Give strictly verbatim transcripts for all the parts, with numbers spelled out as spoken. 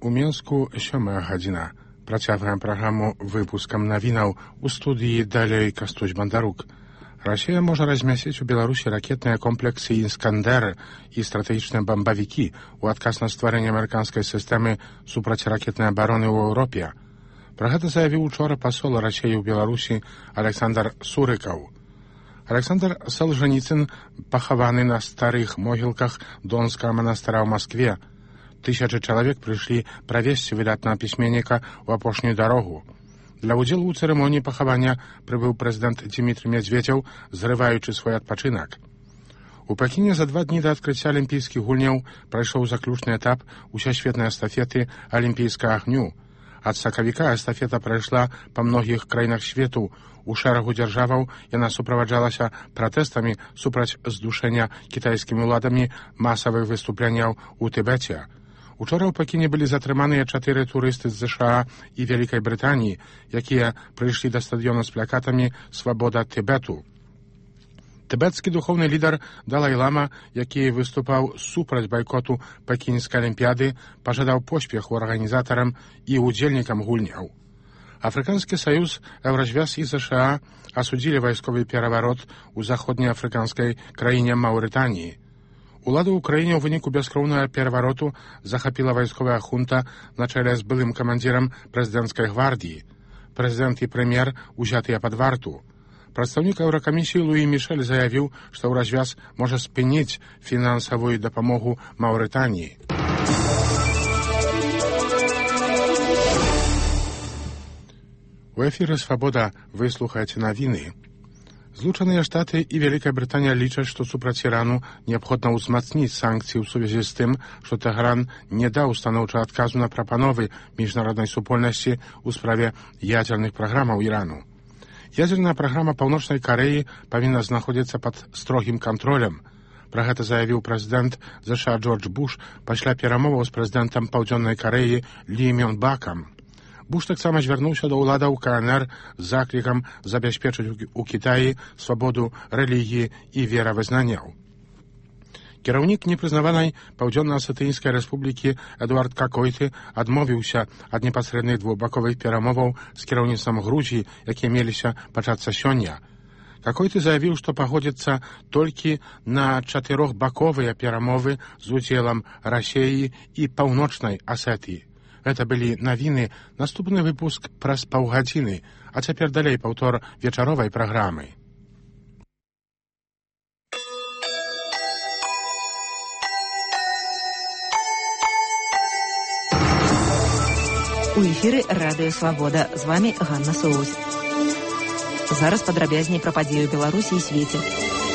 У Мінску сёмая гадзіна. Працягваем праграму выпускам навінаў. У студыі далей Кастусь Бандарук. Расія можа размясціць у Беларусі ракетныя комплексы «Іскандер» і стратэгічныя бамбавікі ў адказ на стварэнне амерыканскай сістэмы супрацьракетнай абароны ў Еўропе. Пра гэта заявіў учора пасол Расіі ў Беларусі Александр Сурыкаў. Александр Солженіцын пахаваны на старых могілках Донскага манастыра ў Маскве. Тысячы чалавек прыйшлі правесці выдатнага пісьменніка ў апошнюю дарогу. Для ўдзелу ў цырымоніі пахавання прыбыў прэзідэнт Дзімітрый Медзведзеў, зрываючы свой адпачынак. У Пекіне за два дні да адкрыцця алімпійскіх гульняў прайшоў заключны этап усесветнай эстафеты алімпійскага агню. Ад сакавіка эстафета прайшла па многіх краінах свету. У шэрагу дзяржаваў яна суправаджалася пратэстамі супраць здушэння кітайскімі ўладамі масавых выступленняў у Тыбеце. Учора ў Пекіне былі затрыманыя чатыры турысты з ЗША і Вялікай Брытаніі, якія прыйшлі да стадыёна з плакатамі «Свабода Тыбету». Тыбецкі духоўны лідар Далай-лама, які выступаў супраць байкоту Пекінскай алімпіяды, пажадаў поспеху арганізатарам і ўдзельнікам гульняў. Афрыканскі саюз, Еўразвяз і ЗША асудзілі вайсковы пераварот у заходнеафрыканскай краіне Маўрытаніі. Уладу ў краіне ў выніку бяскроўнага перавароту захапіла вайсковая хунта на чале з былым камандзірам прэзідэнцкай гвардіі. Прэзідэнт і прэм'ер узятыя пад варту. Прадстаўнік Еўракамісіі Луі Мішэль заявіў, што Еўразвяз можа спыніць фінансавую дапамогу Маўрытаніі. У эфіры «Свабода» вы слухаеце навіны. Злучаныя Штаты і Вялікая Брытанія лічаць, што супраць Ірану неабходна ўзмацніць санкцыі ў сувязі з тым, што Тэхран не даў станоўча адказу на прапановы міжнароднай супольнасці ў справе ядзерных праграмаў Ірану. Ядзерная праграма Паўночнай Карэі павінна знаходзіцца пад строгім кантролем. Пра гэта заявіў прэзідэнт ЗША Джордж Буш пасля перамоваў з прэзідэнтам Паўдзённай Карэі Лі Мён Бакам. Буш таксама звярнуўся да ўладаў КНР з заклікам забяспечыць у Кітаі свабоду рэлігіі і веравызнанняў. Кіраўнік непрызнаванай Паўдзённа-Асетыйскай рэспублікі Эдуард Какойты адмовіўся ад непасрэдных двухбаковых перамоваў з кіраўніцтвам Грузіі, якія меліся пачацца сёння. Какойты заявіў, што пагодзіцца толькі на чатырохбаковыя перамовы з удзелам Расіі і Паўночнай Асетыі. Гэта былі навіны, наступны выпуск праз паўгадзіны, а цяпер далей паўтор вечаровай праграмы. У эфіры радыё «Свабода». З вамі Ганна Соусь. Зараз падрабязней пра падзею Беларусі і свеце.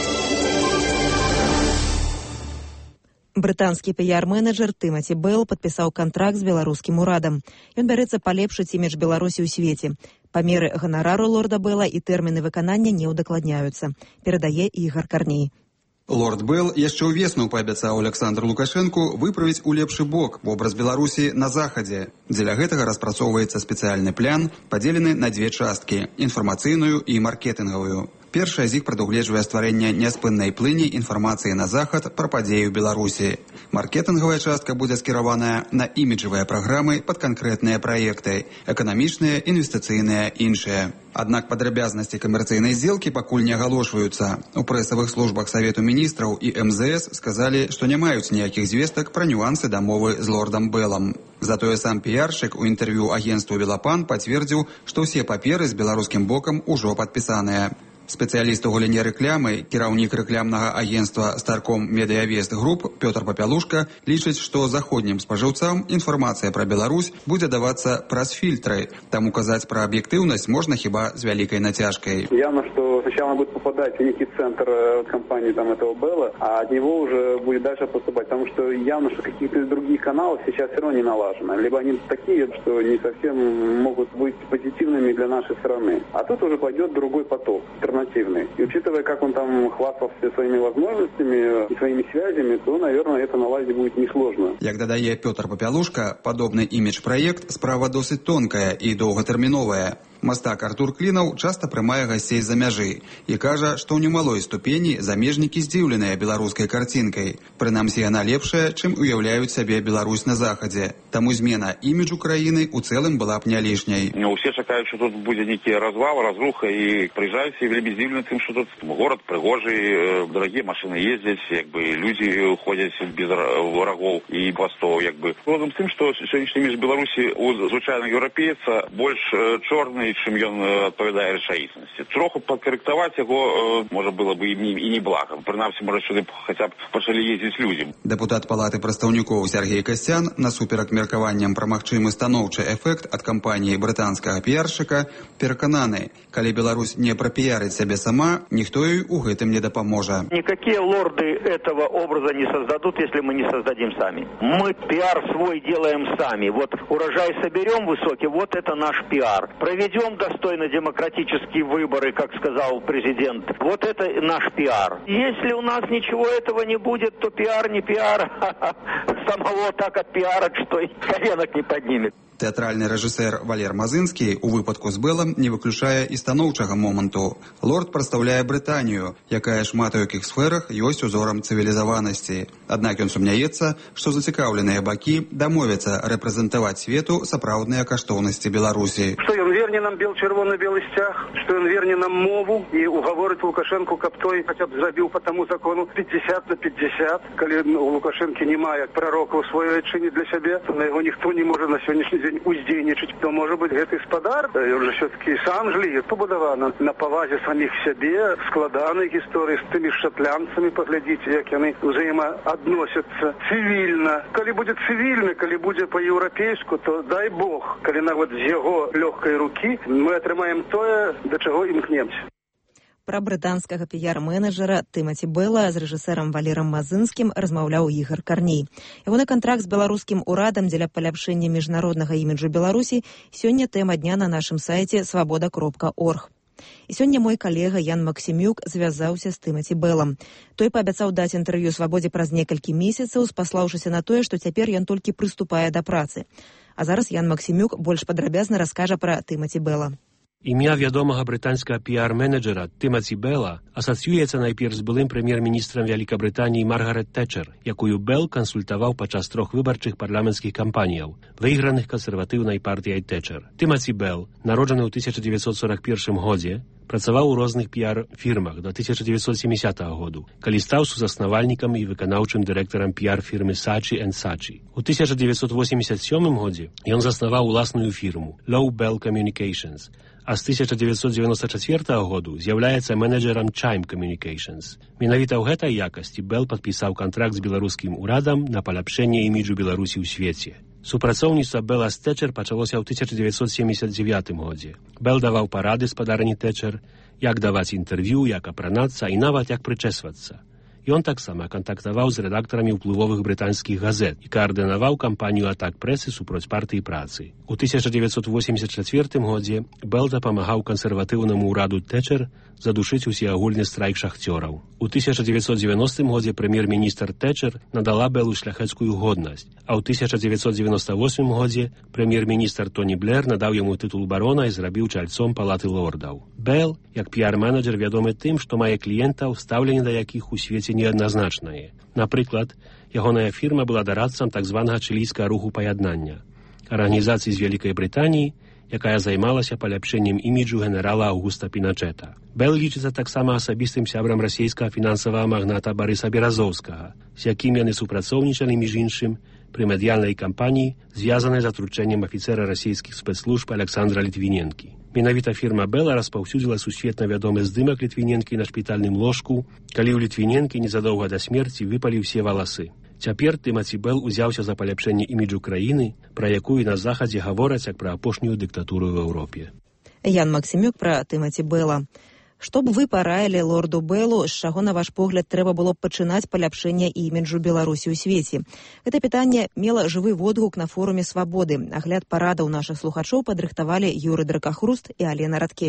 Брытанскі піяр-менеджер Тымаці Белл падпісаў кантракт з беларускім урадам. Ён бярэцца палепшыць імідж Беларусі ў свеце. Памеры ганарару лорда Белла і тэрміны выканання не ўдакладняюцца. Перадае Ігар Карней. Лорд Белл яшчэ ўвесну паабяцаў Александру Лукашэнку выправіць у лепшы бок вобраз Беларусі на захадзе. Дзеля гэтага распрацоўваецца спецыяльны план, падзелены на дзве часткі – інфармацыйную і маркетынгавую. Першая з іх прадугледжвае стварэнне няспыннай плыні інфармацыі на захад пра падзею Беларусі. Маркетынгавая частка будзе скіраваная на іміджавыя праграмы пад канкрэтныя праекты – эканамічныя, інвестыцыйныя, іншыя. Аднак падрабязнасці камерцыйнай здзелкі пакуль не агалошваюцца. У прэсавых службах Савету міністраў і эм зэ эс сказалі, што не маюць ніякіх звестак пра нюансы дамовы з лордам Беллам. Затое сам піяршчык у інтэрв'ю агенцтву «Велапан» пацвердзіў, што ўсе паперы з беларускім бокам ужо падпісаныя. Спецыяліст у галіне рэклямы, кіраўнік рэклямнага агенцтва «Старком Медыявест Груп» Пётр Папялушка лічыць, што заходнім спажыўцам інфармацыя пра Беларусь будзе давацца праз фільтры. Таму казаць пра аб'ектыўнасць можна хіба з вялікай нацяжкай. Явно, что сначала она будет попадать в некий центр компании там, этого Белла, а от него уже будет дальше поступать. Потому что явно, что какие-то другие каналы сейчас все равно не налажены. Либо они такие, что не совсем могут быть позитивными для нашей страны. А тут уже пойдет другой поток. И учитывая, как он там хвастался своими возможностями и своими связями, то, наверное, это наладить будет несложно. Як дадае Пётр Папялушка, падобны імідж-праект справа досыць тонкая і доўгатэрміновая. Мастак Артур Клінаў часта прымае гасцей з-за мяжы і кажа, што ў немалой ступені замежнікі здзіўленыя беларускай карцінкай. Прынамсі, яна лепшая, чым уяўляюць сябе Беларусь на захадзе. Таму змена іміджу краіны ў цэлым была б не лішняй. Усе чакаюць, што тут будзе нейкі развал, разруха, і прыязджаюць і вельмі здзіўлены тым, што тут горад прыгожы, дарагія машыны ездзяць, як бы людзі ходзяць без врагоў і хвастоў, як бы. Разам з тым, што сённяшні імідж Беларусі у звычайнага еўрапейца больш чорны, чым ён адпавядае рэчаіснасці. Троху падкарэктаваць яго можа было бы і не блага. Прынамсі, можа, сюды хаця б пачалі ездзіць людзі. Дэпутат Палаты прадстаўнікоў Сергей Касцян, насуперак меркаванням пра магчымы станоўчы эфект ад кампаніі брытанскага піяршчыка, перакананы, калі Беларусь не прапіярыць сябе сама, ніхто ёй у гэтым не дапаможа. Никакие лорды этого образа не создадут, если мы не создадим сами. Мы пиар свой делаем сами. Вот урожай соберем высокий, вот это наш пиар. Проведем достойно демократические выборы, как сказал президент. Вот это наш пиар. Если у нас ничего этого не будет, то пиар не пиар. Самого так отпиарят, что и коленок не поднимет. Тэатральны рэжысэр Валер Мазынскі у выпадку з Бэлам не выключае і станоўчага моманту. Лорд прадстаўляе Брытанію, якая шмат у якіх сферах ёсць узорам цывілізаванасці. Аднак ён сумняецца, што зацікаўленыя бакі дамовяцца рэпрэзентаваць свету сапраўдныя каштоўнасці Беларусі. Што ён верне нам бел-чырвоны-белы сцяг, што ён верне нам мову і угаворыць Лукашэнку, каб той хаця б зрабіў по таму закону пятьдесят на пятьдесят. Калі у Лукашэнкі не мае прарока ў сваёй айчыне для сябе, то на яго ніхто не можа на сённяшні дзень уздзейнічаць, то можа быць гэты гаспадар, ён жа все-таки сам жлі, пабудавана на павазе саміх сябе, складанай гісторыі з тымі шатлянцамі, паглядзіце, як яны ўзаемаадносяцца цывільна. Калі будзе цывільна, калі будзе па-еўрапейску, то дай Бог, калі нават з яго лёгкай рукі мы атрымаем тое, да чаго імкнемся. Пра брытанскага піяр-менеджера Тымаці Бэла з рэжысэрам Валерам Мазынскім размаўляў Ігар Карней. Ягоны кантракт з беларускім урадам дзеля паляпшэння міжнароднага іміджу Беларусі сёння тэма дня на нашым сайце свабода кропка орг. І сёння мой калега Ян Максімюк звязаўся з Тымаці Бэлам. Той паабяцаў даць інтэрв'ю «Свабодзе» праз некалькі месяцаў, спаслаўшыся на тое, што цяпер ён толькі прыступае да працы. А зараз Ян Максімюк больш падрабязна раскажа пра Тымаці Бэла. Ім'я вядомага брытанскага піар-менеджера Тымаці Бэла асацыюецца найперш з былым прэм'ер-міністрам Вялікабрытаніі Маргарет Тэчэр, якую Бэл кансультаваў падчас трох выбарчых парламенцкіх кампаніяў, выйграных кансерватыўнай партыяй Тэчэр. Тымаці Бэл, народжаны ў тысяча дзевяцьсот сорок першым годзе, працаваў у розных піар-фірмах да тысяча дзевяцьсот семидесятого году, калі стаў сузаснавальнікам і выканаўчым дырэктарам піар-фірмы Сачі энд Сачі. У тысяча дзевяцьсот восемьдесят сёмым годзе ён заснаваў уласную фірму Low Bell Communications, а з тысяча дзевяцьсот дзевяносто четвёртого году з'яўляецца менеджерам Chime Communications. Менавіта ў гэтай якасці Бэл падпісаў кантракт з беларускім урадам на паляпшэнне іміджу Беларусі ў свеце. Супрацоўніцтва Бэла з Тэчэр пачалося ў тысяча дзевяцьсот семьдесят девятым годзе. Бэл даваў парады спадарні Тэчэр, як даваць інтэрв'ю, як апранацца і нават як прычэсвацца. Ён таксама кантактаваў з рэдактарамі ўплывовых брытанскіх газет і каардынаваў кампанію атак прэсы супроць партыі працы. У тысяча дзевяцьсот восемьдесят четвёртым годзе Бэл дапамагаў кансерватыўнаму ўраду Тэчэр задушыць усеагульны страйк шахцёраў. У тысяча дзевяцьсот девяностым годзе прэм'ер-міністр Тэчэр надала Бэлу шляхецкую годнасць, а ў тысяча дзевяцьсот девяносто восьмым годзе прэм'ер-міністр Тоні Блэр надаў яму тытул барона і зрабіў чальцом палаты лордаў. Бэл, як піар-менеджер, вядомы тым, што мае кліентаў, стаўленне да якіх у свеце неадназначнае. Напрыклад, ягоная фірма была дарадцам так званага чылійскага руху паяднання, арганізацыі з Вялікай Брытаніі, якая займалася паляпшэннем іміджу генерала Аўгуста Піначэта. Бэл лічыцца таксама асабістым сябрам расійскага фінансавага магната Барыса Беразоўскага, з якім яны супрацоўнічалі, між іншым, пры медыяльнай кампаніі, звязанай з атручэннем афіцэра расійскіх спецслужб Александра Літвіненкі. Менавіта фірма Бэла распаўсюдзіла сусветна вядомы здымак Літвіненкі на шпітальным ложку, калі ў Літвіненкі незадоўга да смерці выпалі ўсе валасы. Цяпер Тымаці Бэл узяўся за паляпшэнне іміджу краіны, пра якую на захадзе гавораць як пра апошнюю дыктатуру ў Еўропе. Ян Максімюк пра Тымаці Бэла. Што б вы параілі лорду Бэлу, з чаго, на ваш погляд, трэба было б пачынаць паляпшэнне іміджу Беларусі ў свеце? Гэта пытанне мела жывы водгук на форуме «Свабоды». Агляд парадаў нашых слухачоў падрыхтавалі Юры Дракахруст і Алена Радкевіч.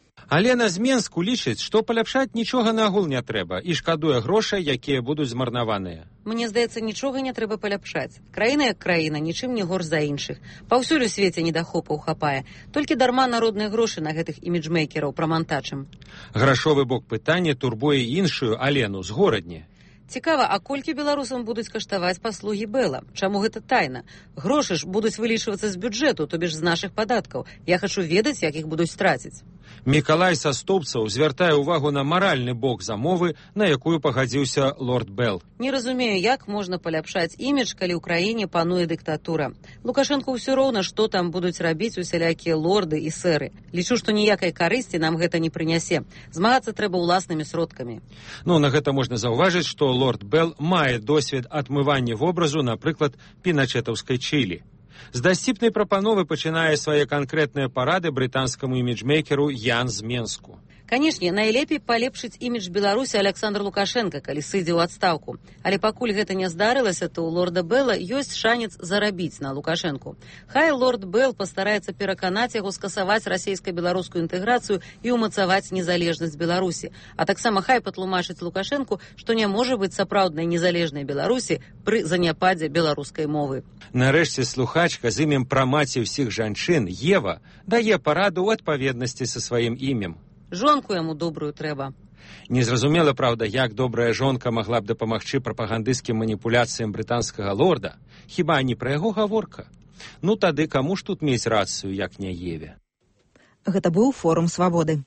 Алена з Менску лічыць, што паляпшаць нічога нагул не трэба і шкадуе грошай, якія будуць змарнаваныя. Мне здаецца, нічога не трэба паляпшаць. Краіна як краіна, нічым не горш за іншых. Паўсюль у свеце недахопаў хапае. Толькі дарма народныя грошы на гэтых іміджмейкераў прамантачым. Грашовы бок пытання турбуе іншую Алену з горадні. Цікава, а колькі беларусам будуць каштаваць паслугі Белла? Чаму гэта тайна? Грошы ж будуць вылічвацца з бюджэту, то бишь з нашых падаткаў. Я хачу ведаць, як іх будуць траціць. Мікалай са Стопцаў звяртае ўвагу на маральны бок замовы, на якую пагадзіўся лорд Белл. Не разумею, як можна паляпшаць імідж, калі ў краіне пануе дыктатура. Лукашэнку ўсё роўна, што там будуць рабіць усялякія лорды і сэры. Лічу, што ніякай карысці нам гэта не прынясе. Змагацца трэба ўласнымі сродкамі. Ну, на гэта можна заўважыць, што лорд Белл мае досвед адмывання вобразу, напрыклад, піначэтаўскай Чылі. З дасціпнай прапановы пачынае свае канкрэтныя парады брытанскаму іміджмейкеру Ян з Менску. Канешне, найлепей палепшыць імідж Беларусі Александр Лукашенко, калі сыдзе ў адстаўку. Але пакуль гэта не здарылася, то ў лорда Белла ёсць шанец зарабіць на Лукашэнку. Хай лорд Белл пастараецца пераканаць яго скасаваць расійска-беларускую інтэграцыю і ўмацаваць незалежнасць Беларусі. А таксама хай патлумачыць Лукашэнку, што не можа быць сапраўднай незалежнай Беларусі пры заняпадзе беларускай мовы. Нарэшце слухачка з імем прамаці ўсіх жанчын, Ева, дае параду ў адпаведнасці са сваім імем. Жонку яму добрую трэба. Незразумела, праўда, як добрая жонка магла б дапамагчы прапагандысцкім маніпуляцыям брытанскага лорда. Хіба не пра яго гаворка? Ну тады каму ж тут мець рацыю, як не Еве? Гэта быў форум свабоды.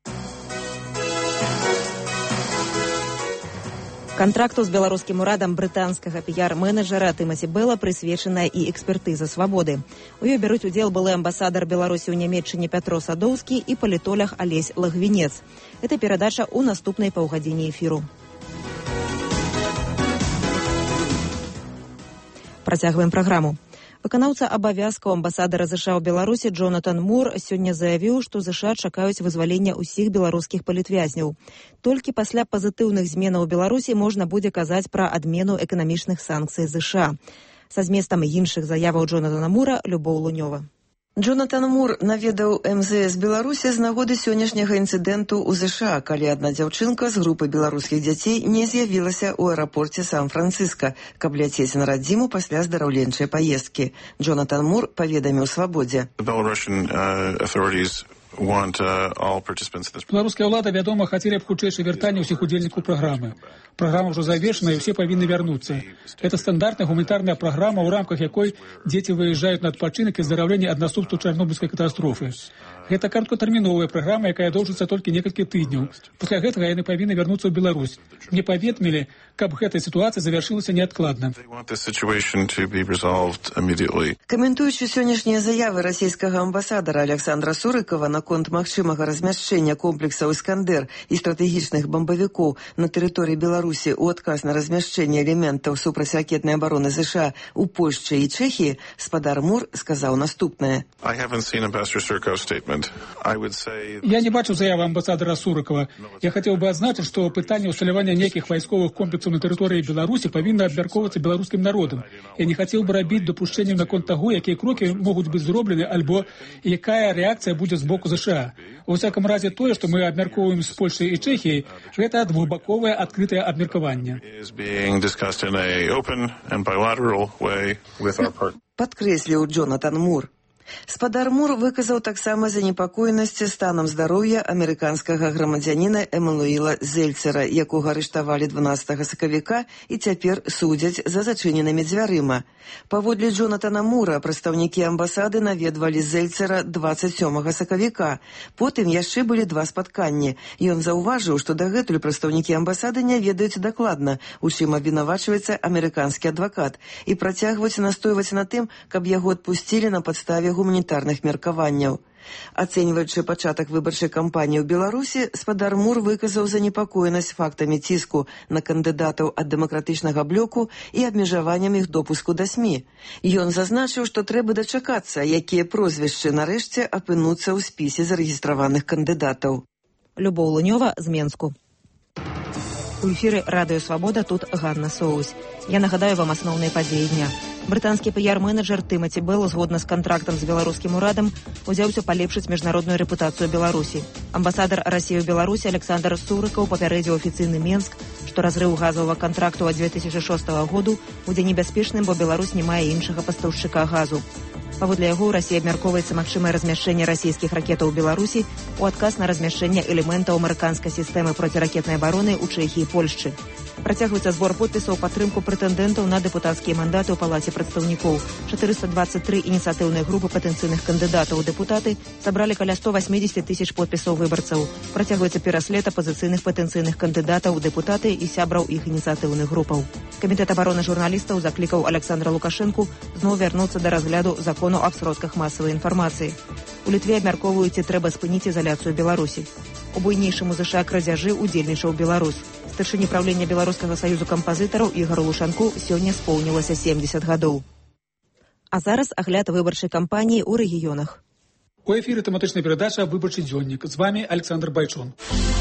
Кантракту з беларускім урадам брытанскага піяр-менеджера Тымаці Белла прысвечаная і экспертыза свабоды. У ёй бяруць удзел былы амбасадар Беларусі ў Нямецчыне Пятро Садоўскі і палітолог Алесь Лагвінец. Это перадача ў наступнай паўгадзіне эфіру. Працягваем праграму. Выканаўца абавязкаў амбасадара ЗША ў Беларусі Джонатан Мур сёння заявіў, што ЗША чакаюць вызвалення ўсіх беларускіх палітвязняў. Толькі пасля пазітыўных зменаў у Беларусі можна будзе казаць пра адмену эканамічных санкцый ЗША. Са зместам іншых заяваў Джонатана Мура Любоў Лунёва. Джонатан Мур наведаў эм зэ эс Беларусі з нагоды сённяшняга інцыдэнту ў ЗША, калі адна дзяўчынка з групы беларускіх дзяцей не з'явілася ў аэрапорце Сан-Францыска, каб ляцець на радзіму пасля здараўленчай паездкі. Джонатан Мур паведаміў свабодзе. Беларуская ўлада, вядома, хацелі б хутчэйшае вяртанне ўсіх удзельнікаў праграмы. Праграма ўжо завершана, і ўсе павінны вярнуцца. Это стандартная гуманітарная праграма, у рамках якой дзеці выязджаюць на адпачынак і здараўлення ад наступстваў чарнобыльскай катастрофы. Гэта кароткатэрміновая праграма, якая доўжыцца толькі некалькі тыдняў. Пасля гэтага яны павінны вярнуцца ў Беларусь. Мне паведамілі, каб гэтая сітуацыя завяршылася неадкладна. Каментуючы сённяшнія заявы расійскага амбасадара Александра Сурыкова наконт магчымага размяшчэння комплексаў «Іскандер» і стратэгічных бамбавікоў на тэрыторыі Беларусі ў адказ на размяшчэнне элементаў супрацьракетнай абароны ЗША ў Польшчы і Чэхіі, спадар Мур сказаў наступнае. Я не бачу заявы амбасадара Сурыкова. Я хацеў бы адзначыць, што пытанне ўсталявання нейкіх вайсковых комплексаў на тэрыторыі Беларусі павінна абмяркоўвацца беларускім народам. Я не хацеў бы рабіць дапушчэнняў наконт таго, якія крокі могуць быць зроблены, альбо якая рэакцыя будзе з боку ЗША. У всяком разе тое, што мы абмяркоўваем з Польшай і Чэхіяй, гэта двухбаковае адкрытае абмеркаванне. Падкрэсліў Джонатан Мур. Спадар Мур выказаў таксама занепакоенасць станам здароўя амерыканскага грамадзяніна Эмануіла Зельцера, якога арыштавалі дванаццатага сакавіка і цяпер судзяць за зачыненымі дзвярыма. Паводле Джонатана Мура, прадстаўнікі амбасады наведвалі Зельцера дваццаць сёмага сакавіка. Потым яшчэ былі два спатканні. Ён заўважыў, што дагэтуль прадстаўнікі амбасады не ведаюць дакладна, у чым абвінавачваецца амерыканскі адвакат, і працягваюць настойваць на тым, каб яго адпусцілі на падставе гуманітарных меркаванняў. Ацэньваючы пачатак выбарчай кампаніі ў Беларусі, спадар Мур выказаў занепакоенасць фактамі ціску на кандыдатаў ад дэмакратычнага блоку і абмежаваннем іх допуску да СМІ. Ён зазначыў, што трэба дачакацца, якія прозвішчы нарэшце апынуцца ў спісе зарэгістраваных кандыдатаў. Любоў Лунёва з Менску. У эфіры радыё «Свабода», тут Ганна Соус. Я нагадаю вам асноўныя падзеі дня. Брытанскі піяр-менеджер Тымаці Белл згодна з кантрактам з беларускім урадам узяўся палепшыць міжнародную рэпутацыю Беларусі. Амбасадар Расіі ў Беларусі Александр Сурыкаў папярэдзіў афіцыйны Менск, што разрыў газавага кантракту ад дзве тысячы шостага году будзе небяспечным, бо Беларусь не мае іншага пастаўшчыка газу. Паводле яго, Расія абмяркоўваецца магчымае размяшчэнне расійскіх ракетаў у Беларусі у адказ на размяшчэнне элементаў амерыканскай сістэмы проціракетнай абароны ў Чэхіі і Польшчы. Працягваецца збор подпісаў у падтрымку прэтэндэнтаў на дэпутацкія мандаты ў палаце прадстаўнікоў. чатырыста дваццаць тры ініцыятыўныя групы патэнцыйных кандыдатаў у дэпутаты сабралі каля сто васьмідзесят тысяч подпісаў выбарцаў. Працягваецца пераслед апазіцыйных патэнцыйных кандыдатаў у дэпутаты і сябраў іх ініцыятыўных групаў. Камітэт абароны журналістаў заклікаў Александра Лукашэнку зноў вярнуцца да разгляду закону аб сродках масавай інфармацыі. У Літве абмяркоўваюць, ці трэба спыніць ізаляцыю Беларусі. У буйнейшым у ЗША крадзяжы ўдзельнічаў беларус. Старшыні правлення Беларускага саюзу кампазітараў Ігару Лушанку сёння споўнілася семдзесят гадоў. А зараз агляд выбарчай кампаніі ў рэгіёнах. У эфіры тэматычная перадача «Выбарчы дзённік». З вами Александр Байчун.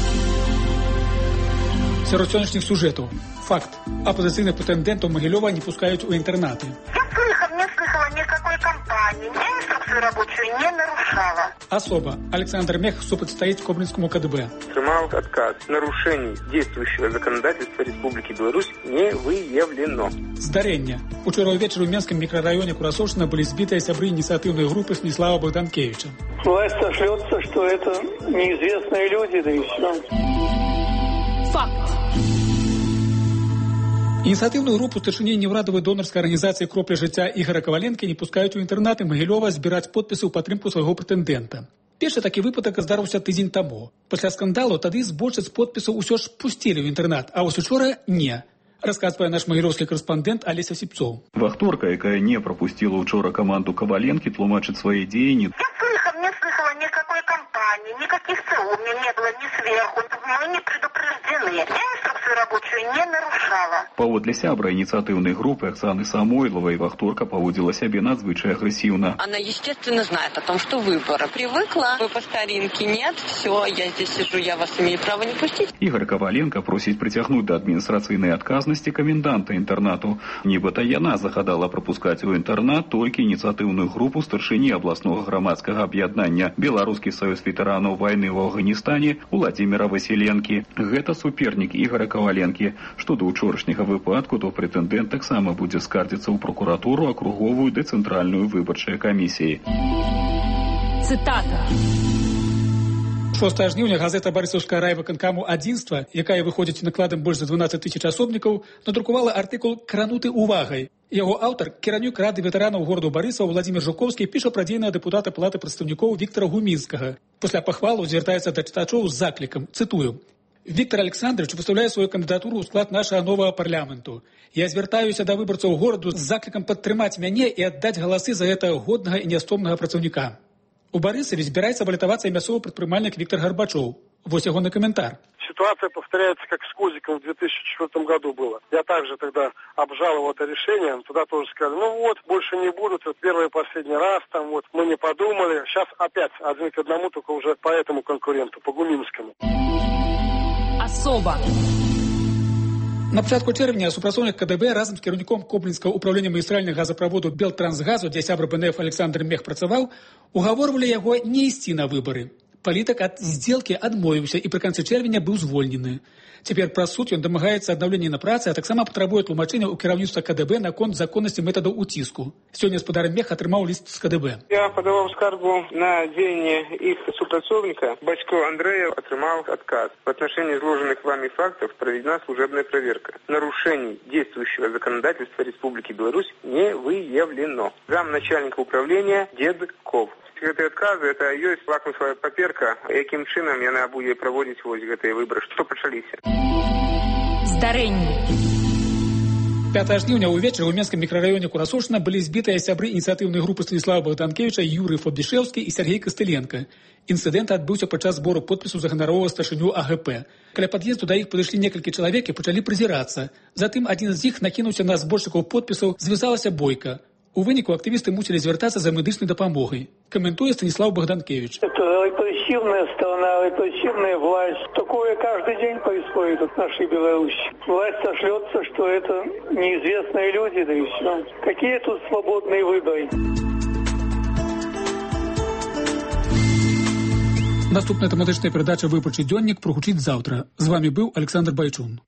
Сярод сённяшніх сюжэтаў. Факт. Апозіцыйных прэтэндэнтаў Магілёва не пускаюць у інтэрнаты. Я слыхом не слыхала никакой кампании. Я инструкцию рабочую не нарушала. Особо. Александр Мех супрацьстаіць Коблинскому КДБ. Принимал отказ. Нарушений действующего законодательства Республики Беларусь не выявлено. Здарэнне. Учора ўвечары ў Менскім мікрараёне Курасоўшчына былі збітыя сябры ініцыятыўнай групы Станислава Богданкевича. Власть сошлется, что это неизвестные люди, да и все. Факт. Ініцыятыўную групу старшыні неўрадавай донарскай арганізацыі «Кропля жыцця» Ігора Коваленкі не пускаюць у інтэрнаты Магілёва збіраць подпісы ў падтрымку свайго прэтэндэнта. Першы такі выпадак здарыўся тыдзень таму. Пасля скандалу тады збольшасць подпісаў усё ж пусцілі ў інтэрнат, а вось учора не. Расказвае наш магілёўскі корэспандэнт Алеся Сіпцоў. Вахторка, якая не пропустила учора команду Коваленки, тлумачит свои деяния. Я слыхом не слыхала никакой кампании, никаких ЦУ у меня не было ни сверху, мы не предупреждены. Я инструкцию рабочую не нарушала. Паводле сябра инициативной группы Оксаны Самойловой Вахторка поводила себя надзвычай агрессивно. Она, естественно, знает о том, что выборы. Привыкла, вы по старинке нет, все, я здесь сижу, я вас имею право не пустить. Игорь Коваленко просит притягнуть до администрационной отказности коменданта интернату. Нібыта яна загадала пропускать у интернат только инициативную группу старшыні областного громадского объединения Белорусский союз ветеранов войны в Афганистане Владимира Василенки. Гэта суперник Игоря Коваленки, что до учорашняга выпадку то прэтэндэнт таксама будзе скардзіцца ў прокуратуру акруговую ды цэнтральную выбарчыя камісіі. Цитата. шостага жніўня газета Барысаўская райвыканкаму «Адзінства», якая выходзіць накладам больш за дванаццаць тысяч асобнікаў, надрукавала артыкул «Крануты увагай». Яго аўтар, кіраўнік рады ветэранаў гораду Барысаў Владзімір Жуковскі, піша пра дзейнага дэпутата палаты прадстаўнікоў Віктара Гумінскага. Пасля пахвалу звяртаецца да чытачоў з заклікам, цытую: «Виктор Александрович выставляет свою кандидатуру ў склад нашего нового парламенту. Я звяртаюся да выбарцаў гораду з заклікам падтрымаць мяне і аддаць галасы за гэтага годнага і нястомнага працаўніка». У Барысаве збіраецца балатавацца і мясцовы прадпрымальнік Виктор Горбачов. Вот его на комментар. Ситуация повторяется, как с Козиком в две тысячи четвёртом году было. Я также тогда обжаловал это решение. Туда тоже сказали, ну вот, больше не будут. Вот первый и последний раз, там вот, мы не подумали. Сейчас опять один к одному, только уже по этому конкуренту, по Гуминскому. Особо. На пачатку чэрвеня супрацоўнік КДБ разам з кіраўніком Коблінскага ўправлення магістральнага газаправоду Белтрансгазу, дзе сябра БНФ Александр Мех працаваў, угаворвалі яго не ісці на выбары. Палітык ад здзелкі адмовіўся і пры канцы чэрвеня быў звольнены. Цяпер праз суд ён дамагаецца аднаўлення на працы, а таксама патрабуе тлумачэння ў кіраўніцтва КДБ наконт законнасці метадаў уціску. Сёння спадар Мех атрымаў ліст з КДБ. Я подавал скаргу на дзеянне их супрацоўника. Бацько Андрея отрымал отказ. В отношении изложенных вами фактов проведена служебная проверка. Нарушений действующего законодательства Республики Беларусь не выявлено. Замначальника управления Дедков. Гэтыя адказы, это ёсць лакмусовая паперка, якім чынам яна будзе праводзіць вось гэтыя выбары, што пачаліся. Здарэнне. пятага жніўня ўвечары ў Менскім мікрараёне Курасоўшчына былі збітыя сябры ініцыятыўнай групы Станислава Богданкевича Юрый Фабішэўскі і Сергей Кастыленко. Інцыдэнт адбыўся падчас збору подпісу за ганаровага старшыню АГП. Каля пад'езду да іх падышлі некалькі чалавек і пачалі прызірацца. Затым адзін з іх накінуўся на зборшчыкаў подпісаў, звязалася бойка. У выніку актывісты мусілі звяртацца за медычнай дапамогай. Каментуе Станіслав Богданкевич. Это репрессивная страна, репрессивная власть. Такое каждый день происходит в нашей Беларуси. Власть сошлется, что это неизвестные люди, да и все. Какие тут свободные выборы? Наступная тэматычная перадача «Выбарчы дзённік» прагучыць заўтра. З вамі быў Александр Байчун.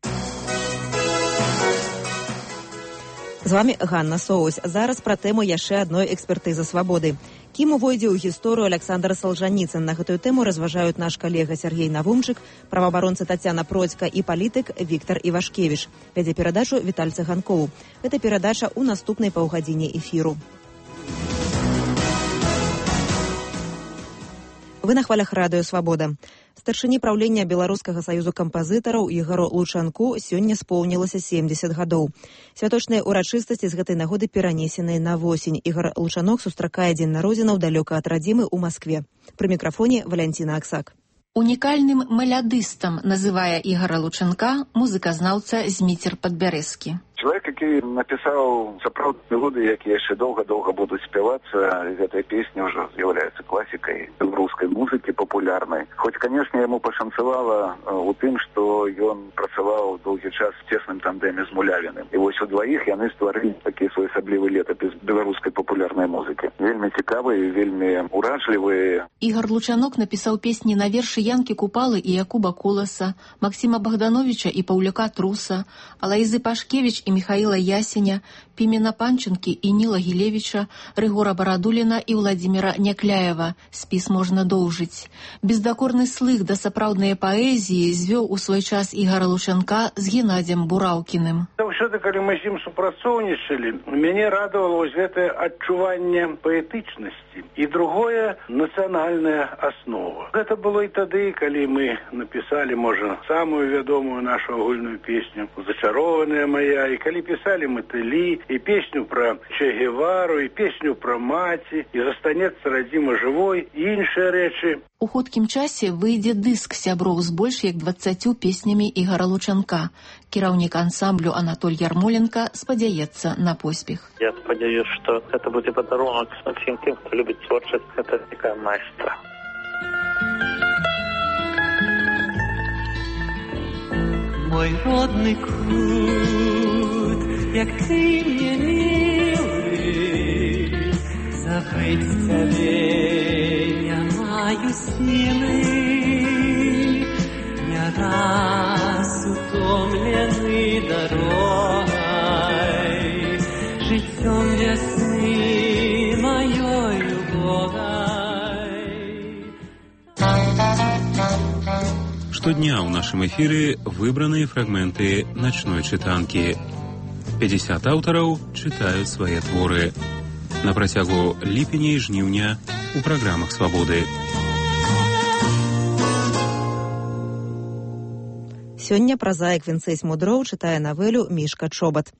З вамі Ганна Соусь. Зараз пра тэму яшчэ адной экспертызы свабоды. Кім увойдзе ў гісторыю Александр Солжаніцын? На гэтую тэму разважаюць наш калега Сергей Навумчык, праваабаронца Тацяна Процька і палітык Віктар Івашкевіч. Вядзе перадачу Віталь Цыганкоў. Гэта перадача ў наступнай паўгадзіне эфіру. Вы на хвалях радыё «Свабода». Старшыні праўлення Беларускага саюзу кампазітараў Ігару Лучанку сёння споўнілася семдзесят гадоў. Святочныя ўрачыстасці з гэтай нагоды перанесеныя на восень. Ігар Лучанок сустракае дзень народзінаў далёка ад радзімы ў Маскве. Пры мікрафоне Валянціна Аксак. Унікальным мелядыстам называе Ігара Лучанка музыказнаўца Зміцер Падбярэзкі. Чалавек, які напісаў сапраўдныя мелодыі, якія яшчэ доўга-доўга будуць спявацца, гэтая песня ўжо з'яўляецца класікай беларускай музыкі папулярнай. Хоць, канешне, яму пашанцавала у тым, што ён працаваў доўгі час в цесным тандэме з Мулявіным. І вось удваіх яны стварылі такі своеасаблівы летапіс беларускай папулярнай музыкі. Вельмі цікавыя, вельмі уражлівыя. Ігар Лучанок напісаў песні на вершы Янкі Купалы і Якуба Куласа, Максіма Богдановича і Паўляка Труса, Алаізы Пашкевіч і Михаила Ясеня, Пімена Панченкі і Ніла Гілевіча, Рыгора Барадуліна і Владзіміра Някляева. Спіс можна доўжыць. Бездакорны слых да сапраўднай паэзіі звёў у свой час Ігара Лучанка з Геннадзем Бураўкіным. Заўсёды, калі мы з ім супрацоўнічалі, мяне радавала вось гэтае адчуванне паэтычнасці і другое нацыянальная аснова. Гэта было і тады, калі мы напісалі, можа, самую вядомую нашу агульную песню «Зачарованая моя», і калі пісалі «Матылі», і песню пра Че Гевару, і песню пра маці, і застанецца радзіма жывой, і іншыя рэчы. У хуткім часе выйдзе дыск сяброў з больш як дваццаццю песнямі Ігара Лучанка. Кіраўнік ансамблю Анатоль Ярмоленко спадзяецца на поспех. Я спадзяюсь, што гэта будзе падарунак усім тым, хто любіць творчасць гэтага майстра. Мой родный кут, як ты мне милый, забыть тебе я маю силы, не раз утомленный дорогой, житьем весны моей убогой. Штодня ў нашым эфіры выбраныя фрагменты начной чытанкі. пятьдесят аўтараў чытаюць свае творы. На працягу ліпеня і жніўня у праграмах «Свабоды». Сёння празаік Вінцэць Мудроў чытае навелю «Мішка Чобат».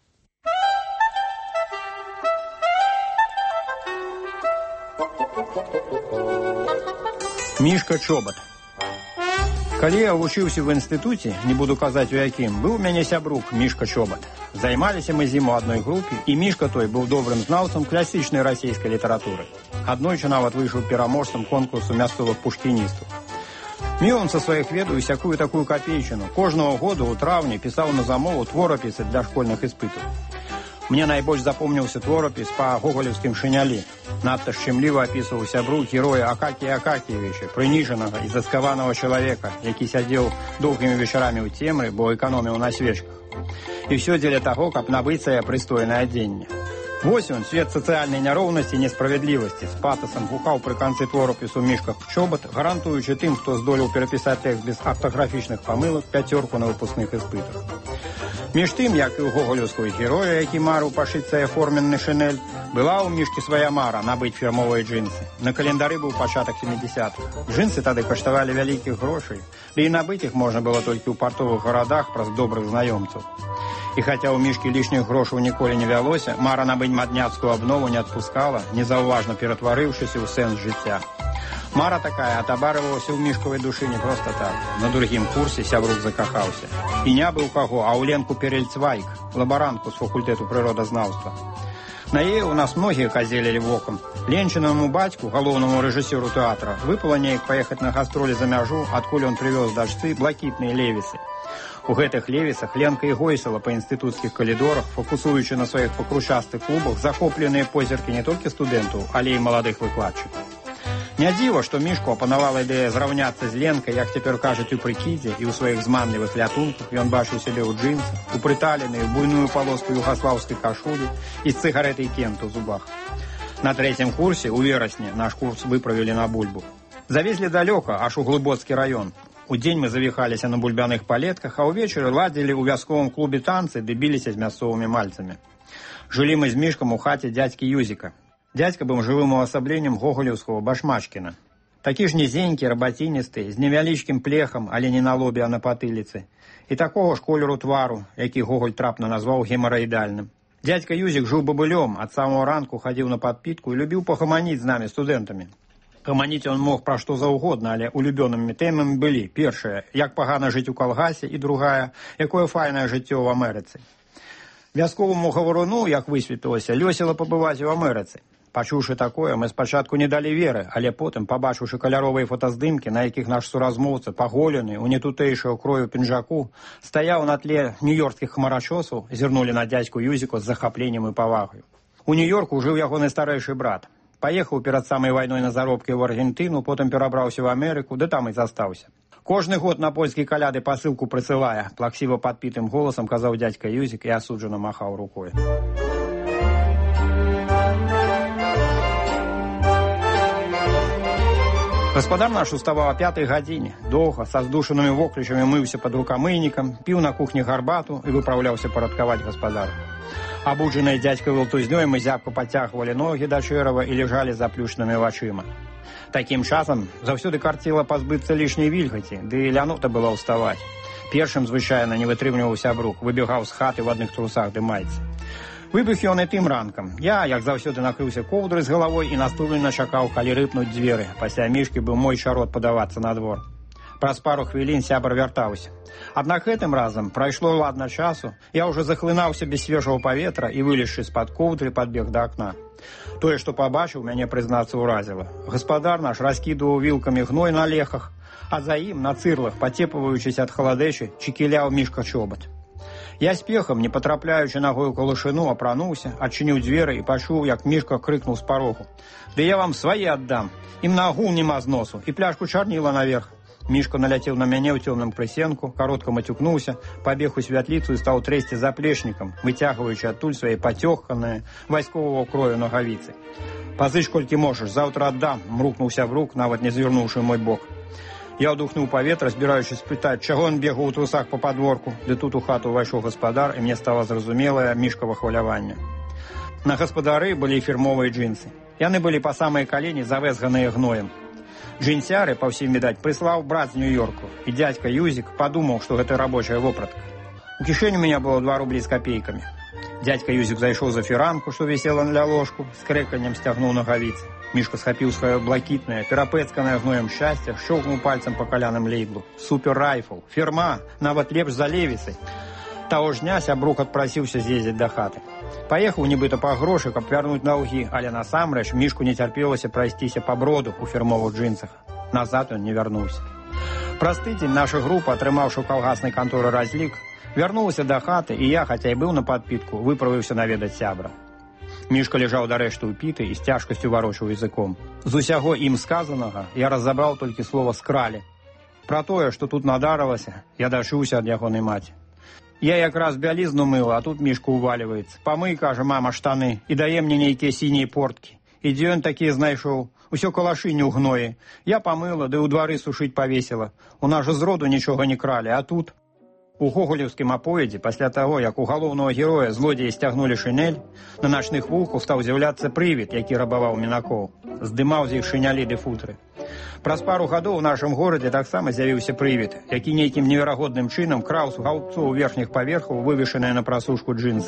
Мішка Чобат. Калі я вучыўся в інстытуце, не буду казаць у якім, быў у мяне сябрук Мішка Чобат. Займаліся мы з ім у адной групе, і Мішка той быў добрым знаўцам класічнай расійскай літаратуры. Аднойчы нават выйшаў пераможцам конкурсу мясцовых пушкіністаў. Меў он са сваіх ведаў сякую такую капейчыну. Кожнага года ў траўні пісаў на замову творапісы для школьных іспытаў. Мне найбольш запомніўся творапіс па гоголевскім шынялі. Надта шчымліва апісваў сябру героя Акакія Акакіевіча, прыніжанага і заскаванага чалавека, які сядзеў доўгімі вечарамі ў цемры, бо эканоміў на свечках. І ўсё дзеля таго, каб набыць сае прыстойнае адзенне. Вось он, свет сацыяльнай няроўнасці і несправядлівасці, з патасам гукаў пры канцы творапісу «Мішка Чобат», гарантуючы тым, хто здолеў перапісаць тэкст без артаграфічных памылак, пяцёрку на выпускных іспытах. Між тым, як і ў гоголевскую героя, які марыў пашыць сае форменны шинель, была ў Мішкі свая мара набыць фірмовыя джинсы. На календары быў пачатак сямідзясятых. Джинсы тады каштавалі вялікіх грошай, ды і набыць іх можна было толькі ў партовых гарадах праз добрых знаёмцаў. І хаця ў Мішкі лішніх грошаў ніколі не вялося, мара набыць мадняцкую абнову не адпускала, незаўважна ператварыўшыся ў сэнс жыцця. Мара такая атабарывалася ў Мішкавай душы не проста так. На другім курсе сябрук закахаўся. І не быў каго, а ў Ленку Перельцвайк, лабарантку з факультэту прыродазнаўства. На яе ў нас многія казелілі вокам. Ленчынаму бацьку, галоўнаму рэжысёру тэатра, выпала неяк паехаць на гастролі за мяжу, адкуль ён прывёз дачцы блакітныя левісы. У гэтых левісах Ленка і гойсала па інстытуцкіх калідорах, фокусуючы на сваіх пакручастых клубах захопленыя позіркі не толькі студэнтаў, але і маладых выкладчыкаў. Не дзіва, што Мішку апанавала ідэя зраўняцца з Ленкай, як цяпер кажуць, у прыкідзе, і ў сваіх зманлівых лятунках ён бачыў сябе ў джынсах, упрыталены ў буйную палоску югаслаўскай кашулі і з цыгарэтай Кент у зубах. На трэцім курсе, у верасні, наш курс выправілі на бульбу. Завезлі далёка, аж у Глыбоцкі раён. Удзень мы завіхаліся на бульбяных палетках, а ўвечары ладзілі ў вясковым клубе танцы ды біліся з мясцовымі мальцамі. Жылі мы з Мішкам у хаце дзядзькі Юзіка. Дядька быў жывым увасабленнем гоголеўскага Башмачкіна. Такі ж нізенькі, рабаціністы, з невялічкім плехам, але не на лобе, а на патыліцы. І такога ж колеру твару, які Гоголь трапна назваў гемараідальным. Дядька Юзік жыў бабылём, ад самого ранку хадзіў на падпітку і любіў пахаманіць з намі, студэнтамі. Гаманіць он мог пра што заўгодна, але улюбёнымі тэмамі былі: першая, як пагана жыць у калгасе, і другая, якое файнае жыццё ў Амерыцы. Вясковаму гаваруну, як высветлілася, лёсіла пабываць у Амерыцы. Пачуўшы такое, мы спачатку не далі веры, але потым, пабачыўшы каляровыя фотаздымкі, на якіх наш суразмоўца, паголены, у нетутэйшую крою пінжаку, стаяў на тле нью-йоркскіх хмарачосаў, зірнулі на дзядзьку Юзіку з захапленнем і павагаю. У Нью-Йорку жыў ягоны старэйшы брат. Паехаў перад самай вайной на заробкі ў Аргентыну, потым перабраўся ў Амерыку, ды там і застаўся. Кожны год на польскія каляды пасылку прысылае, плаксіва падпітым голасам казаў дзядзька Юзік і асуджана махаў рукой. Гаспадар наш уставаў о пятай гадзіне, доўга, са здушанымі воклічамі мыўся пад рукамыйнікам, піў на кухні гарбату і выпраўляўся парадкаваць гаспадару. Абуджаныя дзядзькавай лтузнёй мы зябка пацягвалі ногі да чэрава і ляжалі з заплюшчанымі вачыма. Такім часам заўсёды карціла пазбыцца лішняй вільгаці, ды і лянота была ўставаць. Першым звычайна не вытрымліваў сябрук, выбегаў з хаты ў адных трусах ды майцы. Выбег ён і тым ранкам. Я, як заўсёды, накрыўся коўдрай з галавой і наступлена чакаў, калі рыпнуць дзверы. Пасля Мішкі быў мой чарод падавацца на двор. Праз пару хвілін сябар вяртаўся. Аднак гэтым разам прайшло ладна часу, я ўжо захлынаўся без свежага паветра і, вылезшы з-пад коўдры, падбег да акна. Тое, што пабачыў, мяне, прызнацца, ўразіла. Гаспадар наш раскідываў вілкамі гной на лехах, а за ім, на цырлах, пацепваючыся ад халадэчы, чекіляў Мішка чобат. Я спехам, не патрапляючы нагой у калышыну, апрануўся, адчыніў дзверы і пачуў, як Мішка крыкнуў з парогу: «Ды я вам свае аддам, ім на агул няма з носу, і пляшку чарніла наверх». Мішка наляцеў на мяне ў цёмным прысенку, каротка мацюкнуўся, пабег у святліцу і стаў трэсці заплечнікам, выцягваючы адтуль свае пацёханыя вайсковага крою нагавіцы. «Пазыч колькі можаш, заўтра аддам», – мрукнуў сябрук, нават не звярнуўшы мой бок. Я ўдухнуў паветра, збіраючы спытаць, чаго ён бегаў у трусах па падворку, ды тут у хату ўвайшоў гаспадар, і мне стала зразумелае Мішкава хваляванне. На гаспадары былі фірмовыя джинсы. Яны былі па самыя калені завэзганыя гноем. Джинсяры, па ўсім відаць, прыслаў брат з Нью-Йорку, і дзядзька Юзік падумаў, што гэта рабочая вопратка. У кішэні ў мяне было два рублі з капейкамі. Дзядзька Юзік зайшоў за фіранку, што вісела ля ложку, з крэканнем сцягнуў нагавіцы. Мішка схапіў сваё блакітнае, перапэцканае гноем шчасце, шчоўкнуў пальцам па каляным лейблу. Супер райфл, фірма, нават лепш за левісы. Таго ж дня сябрук адпрасіўся з'ездзіць да хаты. Паехаў нібыта па грошы, каб вярнуць наўгі, але насамрэч Мішку не цярпелася прайсціся па броду ў фірмовых джинсах. Назад ён не вярнуўся. Праз тыдзень наша група, атрымаўшы ў калгаснай канторы разлік, вярнулася да хаты, і я, хаця і быў на падпітку, выправіўся наведаць сябра. Мішка ляжаў дарэшты ўпіты і з цяжкасцю варочаў языком. З усяго ім сказанага я разабраў толькі слова «скралі». Пра тое, што тут надарылася, я дачуўся ад ягонай маці. Я якраз бялізну мыла, а тут Мішка ўваліваецца. «Памый, кажа, мама, штаны, і дае мне нейкія сінія порткі. І дзе ён такія знайшоў? Усё калашыні ў гноі. Я памыла, ды ў двары сушыць павесіла. У нас жа зроду нічога не кралі, а тут...» У гоголеўскім аповедзе, пасля таго, як у галоўнага героя злодзеі сцягнулі шынель, на начных вулках стаў з'яўляцца прывід, які рабаваў мінакоў. Здымаў з іх шынялі ды футры. Праз пару гадоў у нашым горадзе таксама з'явіўся прывід, які нейкім неверагодным чынам краў з гаўбцоў верхніх паверхаў вывешаныя на прасушку джинсы.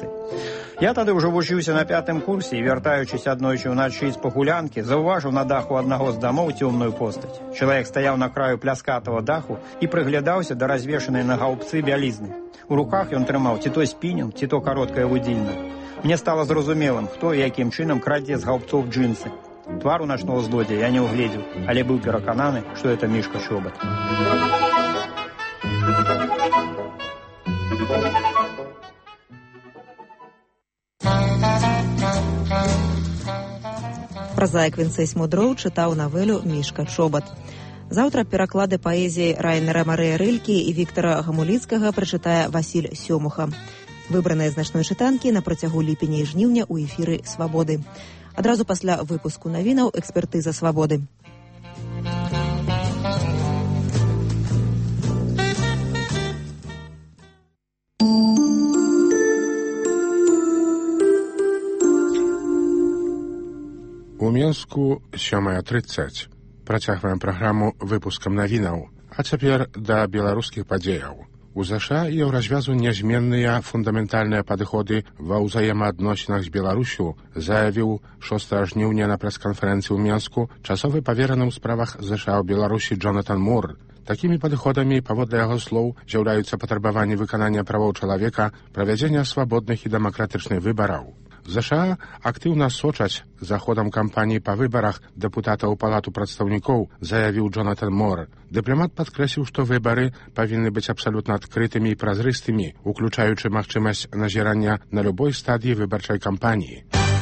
Я тады ўжо вучыўся на пятым курсе і, вяртаючыся аднойчы ўначы з пагулянкі, заўважыў на даху аднаго з дамоў цёмную постаць. Чалавек стаяў на краю пляскатага даху і прыглядаўся да развешанай на гаўбцы бялізны. У руках ён трымаў ці то спінінг, ці то кароткае вудзільна. Мне стало зразумелым, хто і якім чынам крадзе з гаўбцоў джинсы. Твару начного злодзея я не угледзеў, але быў перакананы, што это Мішка Чобат. Празаік Вінцэсь Мудроў чытаў навелю «Мішка Чобат». Заўтра пераклады паэзіі Райнера Марыя Рылькі і Віктара Гамуліцкага прачытае Васіль Сёмуха. Выбраныя з начной чытанкі на працягу ліпеня і жніўня ў эфіры «Свабоды». Адразу пасля выпуску навінаў «Экспертыза Свабоды». У Менску сёмая трыццаць. Працягваем праграму выпускам навінаў. А цяпер да беларускіх падзеяў. У ЗША і Еўразвязу нязменныя фундаментальныя падыходы ва ўзаемаадносінах з Беларусю, заявіў шостага жніўня на прэс-канферэнцыі ў Менску часовы павераны ў справах ЗША ў Беларусі Джонатан Мур. Такімі падыходамі, паводле яго слоў, з'яўляюцца патрабаванні выканання правоў чалавека, правядзення свабодных і дэмакратычных выбараў. ЗША актыўна сочаць за ходам кампаніі па выбарах дэпутатаў у палату прадстаўнікоў, заявіў Джонатан Мор. Дыпламат падкрэсліў, што выбары павінны быць абсалютна адкрытымі і празрыстымі, уключаючы магчымасць назірання на любой стадыі выбарчай кампаніі.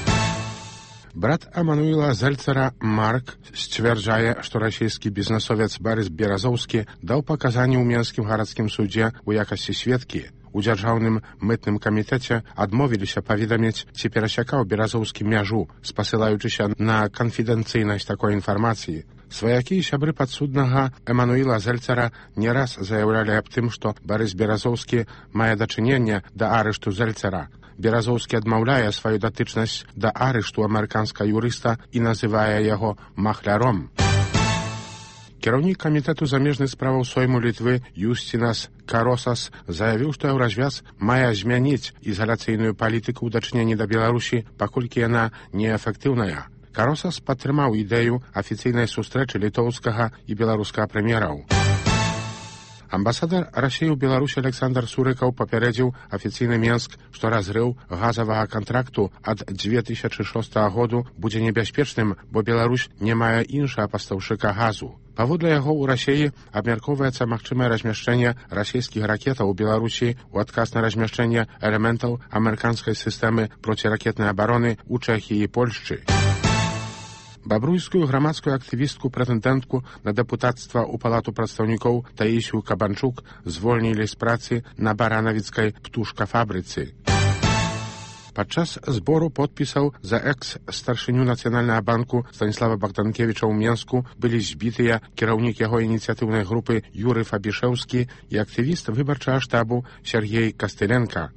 Брат Амануіла Зельцера Марк сцвярджае, што расійскі бізнесовец Барыс Беразоўскі даў паказанні ў Менскім гарадскім судзе ў якасці сведкі. У дзяржаўным мытным камітэце адмовіліся паведаміць, ці перасякаў Беразоўскі мяжу, спасылаючыся на канфідэнцыйнасць такой інфармацыі. Сваякі і сябры падсуднага Эмануіла Зельцера не раз заяўлялі аб тым, што Барыс Беразоўскі мае дачыненне да арышту Зельцера. Беразоўскі адмаўляе сваю датычнасць да арышту амерыканскага юрыста і называе яго махляром. Кіраўнік камітэту замежных справаў Сойму Літвы Юстінас Каросас заявіў, што Еўразвяз мае змяніць ізаляцыйную палітыку ў дачыненні да Беларусі, паколькі яна неэфектыўная. Каросас падтрымаў ідэю афіцыйнай сустрэчы літоўскага і беларускага прэм'ераў. Амбасадар Расіі ў Беларусі Александр Сурыкаў папярэдзіў афіцыйны Менск, што разрыў газавага кантракту ад дзве тысячы шостага году будзе небяспечным, бо Беларусь не мае іншага пастаўшчыка газу. Паводле яго ў Расіі абмяркоўваецца магчымае размяшчэнне расійскіх ракетаў у Беларусі ў адказ на размяшчэнне элементаў амерыканскай сістэмы проціракетнай абароны ў Чэхіі і Польшчы. Бабруйскую грамадскую актывістку прэтэндэнтку на дэпутацтва ў палату прадстаўнікоў Таісію Кабанчук звольнілі з працы на баранавіцкай птушкафабрыцы. Падчас збору подпісаў за экс-старшыню Нацыянальнага банку Станіслава Богданкевіча ў Менску былі збітыя кіраўнік яго ініцыятыўнай групы Юры Фабішэўскі і актывіст выбарчага штабу Сергей Кастыленка.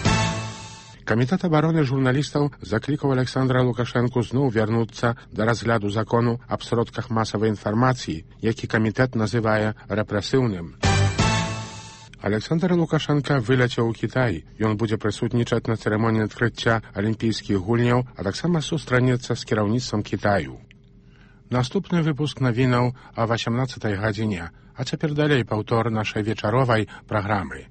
Камітэт абароны журналістаў заклікаў Александра Лукашэнку зноў вярнуцца да разгляду закону аб сродках масавай інфармацыі, які камітэт называе рэпрэсіўным. Александр Лукашенко выляцеў у Кітай. Ён будзе прысутнічаць на цырымоніі адкрыцця алімпійскіх гульняў, а таксама сустранецца з кіраўніцтвам Кітаю. Наступны выпуск навінаў о васямнаццатай гадзіне, а цяпер далей паўтор нашай вечаровай праграмы.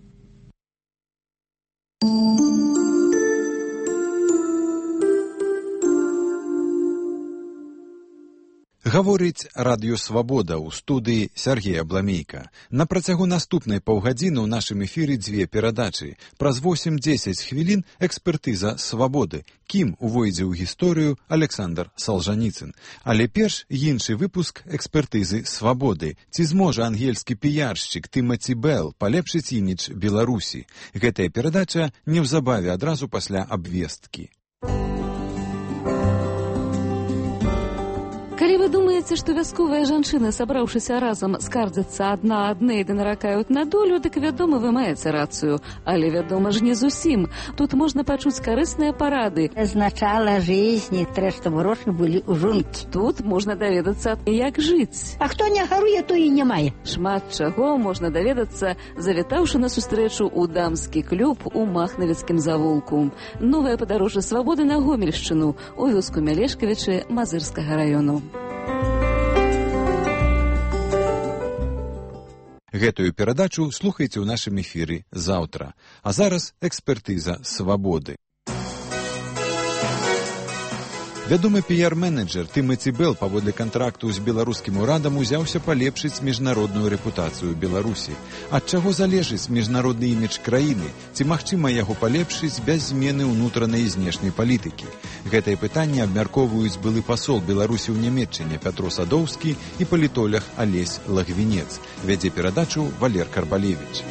Гаворыць радыё «Свабода» ў студыі Сергея Бламейка. На працягу наступнай паўгадзіны ў нашым эфіры дзве перадачы. Праз восем-дзесяць хвілін экспертыза «Свабоды». Кім увойдзе ў гісторыю Александр Салжаніцын. Але перш іншы выпуск экспертызы «Свабоды». Ці зможа ангельскі піяршчык Тымаці Белл палепшыць імідж Беларусі? Гэтая перадача неўзабаве адразу пасля абвесткі. Калі вы думаеце, што вясковыя жанчыны, сабраўшыся разам, скардзяцца адна аднэй ды наракаюць на долю, дык, вядома, вы маеце рацыю. Але, вядома ж, не зусім. Тут можна пачуць карысныя парады. З начала жизни трэба, чтобы грошы былі ў жонкі. Тут можна даведацца, як жыць. А хто не гаруе, то і не мае. Шмат чаго можна даведацца, завітаўшы на сустрэчу ў дамскі клуб у Махнавіцкім завулку. Новае падарожжа свабоды на Гомельшчыну, у вёску Мялешкавічы Мазырскага раёну. Гэтую перадачу слухайце ў нашым эфіры заўтра. А зараз экспертыза «Свабоды». Вядомы піяр-менеджер Тымаці Белл паводле кантракту з беларускім урадам узяўся палепшыць міжнародную рэпутацыю Беларусі. Ад чаго залежыць міжнародны імідж краіны? Ці магчыма яго палепшыць без змены ўнутранай і знешняй палітыкі? Гэтае пытанне абмяркоўваюць былы пасол Беларусі ў Нямецчыне Пятро Садоўскі і палітолог Алесь Лагвінец. Вядзе перадачу Валер Карбалевіч.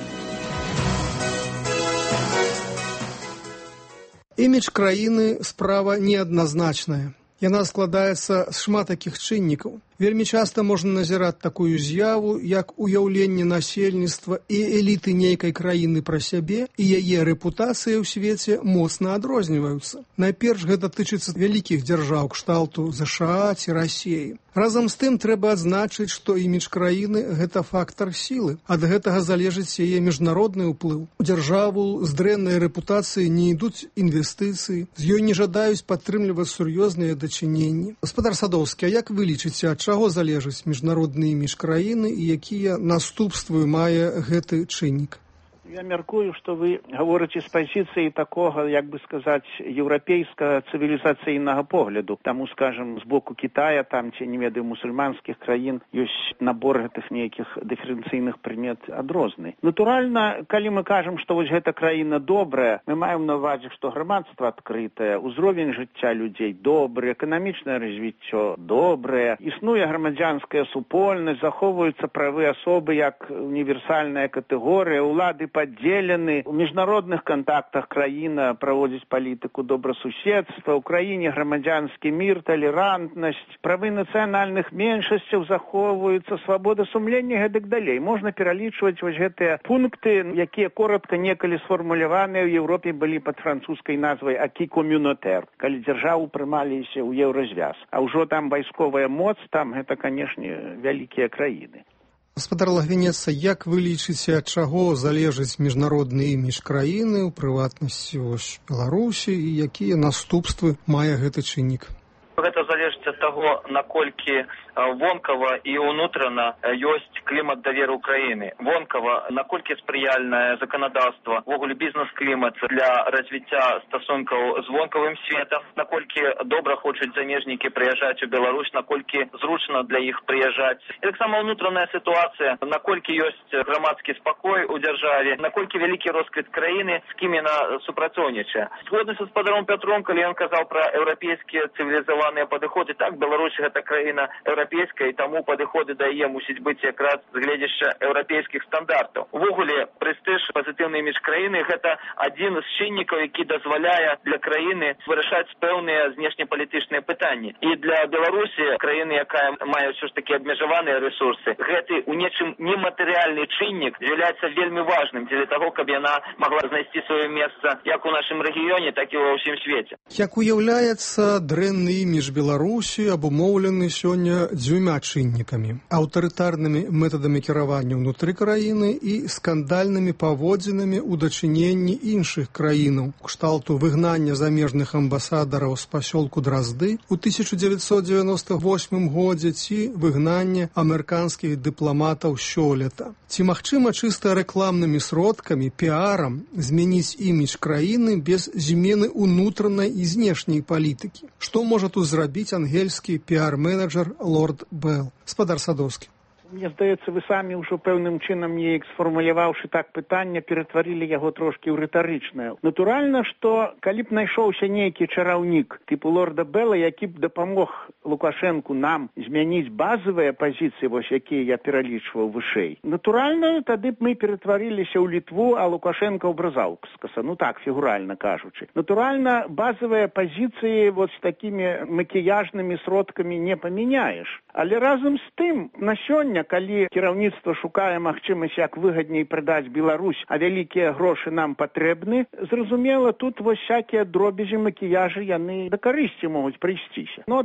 Імідж краіны справа неадназначная. Яна складаецца з шмат такіх чыннікаў. Вельмі часта можна назіраць такую з'яву, як уяўленне насельніцтва і эліты нейкай краіны пра сябе, і яе рэпутацыя ў свеце моцна адрозніваюцца. Найперш гэта тычыцца вялікіх дзяржаў кшталту ЗША ці Расіі. Разам з тым трэба адзначыць, што імідж краіны – гэта фактар сілы. Ад гэтага залежыць яе міжнародны ўплыў. У дзяржаву з дрэннай рэпутацыяй не ідуць інвестыцыі, з ёй не жадаюць падтрымліваць сур'ёзныя дачыненні. Гаспадар Садоўскі, а як вы лічыце, ад чаго залежыць міжнародны імідж краіны і якія наступствы мае гэты чыннік? Я мяркую, што вы гаворыце з пазіцыі такога, як бы сказаць, еўрапейскага цывілізацыйнага погляду. Таму, скажам, з боку Китая, там, ці, не ведаю, мусульманскіх краін, ёсць набор гэтых нейкіх дыферэнцыйных прымет адрозны. Натуральна, калі мы кажам, што вось гэта краіна добрая, мы маем на ўвазе, што грамадства адкрытае, узровень жыцця людзей добры, эканамічнае развіццё добрае, існуе грамадзянская супольнасць, захоўваюцца правы асобы як універсальная катэгорыя, улады падзелены, у міжнародных кантактах краіна праводзіць палітыку добрасуседства, у краіне грамадзянскі мір, талерантнасць, правы нацыянальных меншасцяў захоўваюцца, свабода сумлення і гэтак далей. Можна пералічваць вось гэтыя пункты, якія коротка некалі сфармуляваныя ў Еўропе былі пад французскай назвай «акі комюнотэр», калі дзяржаву прымаліся ў еўразвяз. А ўжо там вайсковая моц, там гэта, канешне, вялікія краіны. Гаспадар Лагвінец, як вы лічыце, ад чаго залежыць міжнародны імідж краіны, у прыватнасці вось Беларусі, і якія наступствы мае гэты чыннік? Гэта залежыць ад таго, наколькі вонкава і ўнутрана ёсць клімат даверу краіны. Вонкава, наколькі спрыяльнае заканадаўства, увогуле бізнес-клімат для развіцця стасункаў з вонкавым светам, наколькі добра хочуць замежнікі прыязджаць у Беларусь, наколькі зручна для іх прыязджаць. І таксама ўнутраная сітуацыя, наколькі ёсць грамадскі спакой у дзяржаве, наколькі вялікі росквіт краіны, з кім яна супрацоўнічае. Згодна са гаспадаром Пятром, калі ён казаў пра еўрапейскія цывілізаваныя падыходы, так, Беларусь гэта краіна еўрапейская, і таму падыходы да яе мусіць быць якраз з гледзяшча еўрапейскіх стандартаў. Увогуле, прэстыж, пазітыўны імідж краіны – гэта адзін з чыннікаў, які дазваляе для краіны вырашаць пэўныя знешнепалітычныя пытанні. І для Беларусі, краіны, якая мае ўсё ж такі абмежаваныя рэсурсы, гэты у нечым нематэрыяльны чыннік з'яўляецца вельмі важным для таго, каб яна магла знайсці сваё месца як у нашым рэгіёне, так і ва ўсім свеце. Як уяўляецца, дрэнны імідж Беларусі абумоўлены сёння дзвюма чыннікамі – аўтарытарнымі метадамі кіравання ўнутры краіны і скандальнымі паводзінамі ў дачыненні іншых краінаў, кшталту выгнання замежных амбасадараў з пасёлку Дразды ў тысяча дзевяцьсот дзевяноста восьмым годзе ці выгнання амерыканскіх дыпламатаў сёлета. Ці магчыма чыста рэкламнымі сродкамі, піарам змяніць імідж краіны без змены ўнутранай і знешняй палітыкі? Што можа тут зрабіць ангельскі піар-менеджер Лорд Белл? Гаспадар Садоўскі. Мне здаецца, вы самі ўжо пэўным чынам, неяк сфармуляваўшы так пытанне, ператварылі яго трошкі ў рытарычнае. Натуральна, што калі б найшоўся нейкі чараўнік тыпу Лорда Белла, які б дапамог Лукашэнку нам змяніць базавыя пазіцыі, вось якія я пералічваў вышэй, натуральна, тады б мы ператварыліся ў Літву, а Лукашэнка ў Бразаўскаса, ну так, фігуральна кажучы. Натуральна, базавыя пазіцыі вот з такімі макіяжнымі сродкамі не памяняеш. Але разам з тым, на сёння, калі кіраўніцтва шукае магчымасць, як выгадней прадаць Беларусь, а вялікія грошы нам патрэбны, зразумела, тут вось всякія дробязі, макіяжы, яны да карысці могуць прыйсціся. Ну, от паглядзі,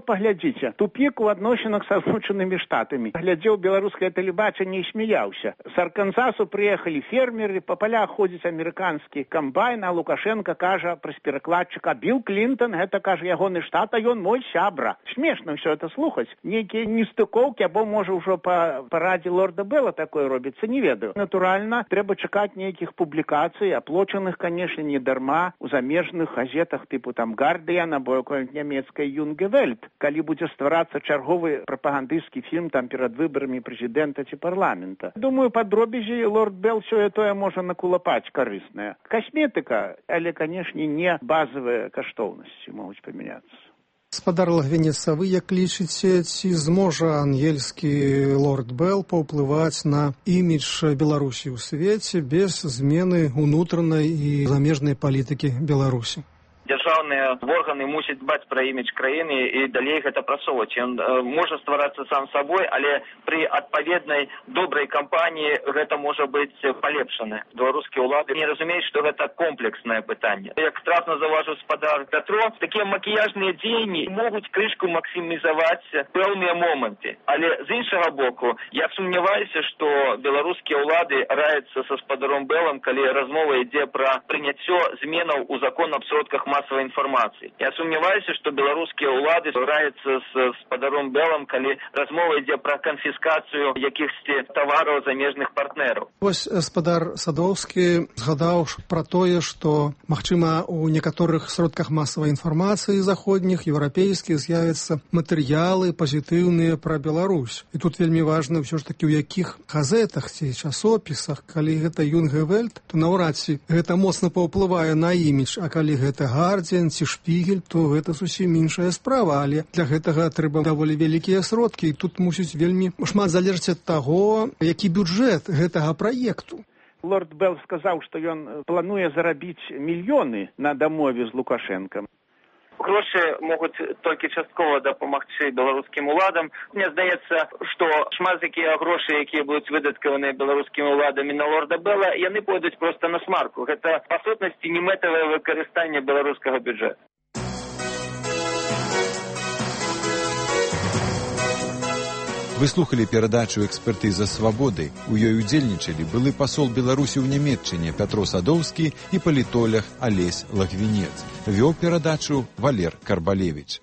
глядзіце, тупік у адносінах са Злучанымі Штатамі. Глядзеў беларускае тэлебачанне і смяяўся. З Арканзасу прыехалі фермеры, па палях ходзіць амерыканскі камбайн, а Лукашенко кажа праз перакладчыка: Билл Клинтон, гэта, кажа, ягоны штат, а ён мой сябра. Смешна ўсё это слухаць. Нейкія нестыкоўкі, або, можа, ўжо па парадзе лорда Белла такое робіцца, не ведаю. Натуральна, трэба чакаць нейкіх публікацый, аплочаных, канешне, не дарма у замежных газетах типу там «Гардиан» або якой-нибудь нямецкай «Юнге Вельт», калі будзе стварацца чарговы прапагандысцкі фільм там перад выбарамі прэзідэнта ці парламента. Думаю, па дробязі лорд Белл сёе-тое можа накулапаць карыснае. Касметыка, але, канешне, не базавыя каштоўнасці могуць памяняцца. Гаспадар Лагвінец, а вы як лічыце, ці зможа ангельскі лорд Белл паўплываць на імідж Беларусі ў свеце без змены унутранай і замежнай палітыкі Беларусі? Дзяржаўныя органы мусяць дбаць пра імідж краіны і далей гэта прасоўваць. Ён э, можа стварацца сам сабой, але пры адпаведнай добрай кампаніі гэта можа быць палепшана. Беларускія ўлады не разумеюць, што гэта комплекснае пытанне. Як трапна заўважыў спадар Пятро, такія макіяжныя дзеянні могуць крышку максімізаваць пэўныя моманты. Але з іншага боку, я сумняваюся, што беларускія ўлады раяцца са спадаром Беллам, калі размова ідзе пра прыняццё зменаў у закон аб сродках масавай інфармацыі. Я сумняваюся, што беларускія ўлады раяцца з спадаром Беллам, калі размова ідзе пра канфіскацыю якіхсьці тавараў замежных партнераў. Вось спадар Садоўскі згадаў пра тое, што, магчыма, у некаторых сродках масавай інфармацыі заходніх, еўрапейскіх з'явяцца матэрыялы пазітыўныя пра Беларусь. І тут вельмі важна ўсё ж такі, у якіх газетах ці часопісах. Калі гэта «Юнге Вельт», то наўрад ці гэта моцна паўплывае на імідж, а калі гэта «Гардиан» ці «Шпігель», то гэта зусім іншая справа, але для гэтага трэба даволі вялікія сродкі, і тут мусіць вельмі шмат залежыць ад таго, які бюджэт гэтага праекту. Лорд Белл сказаў, што ён плануе зарабіць мільёны на дамове з Лукашэнкам. Грошы могуць толькі часткова дапамагчы беларускім уладам. Мне здаецца, што шмат такія грошы, якія будуць выдаткаваныя беларускімі уладамі на лорда Белла, яны пойдуць проста на смарку. Гэта, па сутнасці, не мэтавае выкарыстанне беларускага бюджэту. Вы слухали перадачу «Экспертыза свабоды». У ёй удзельнічалі былы пасол Беларусі ў Нямецчыне Пятро Садоўскі і палітолог Алесь Лагвінец. Вёў перадачу Валер Карбалевіч.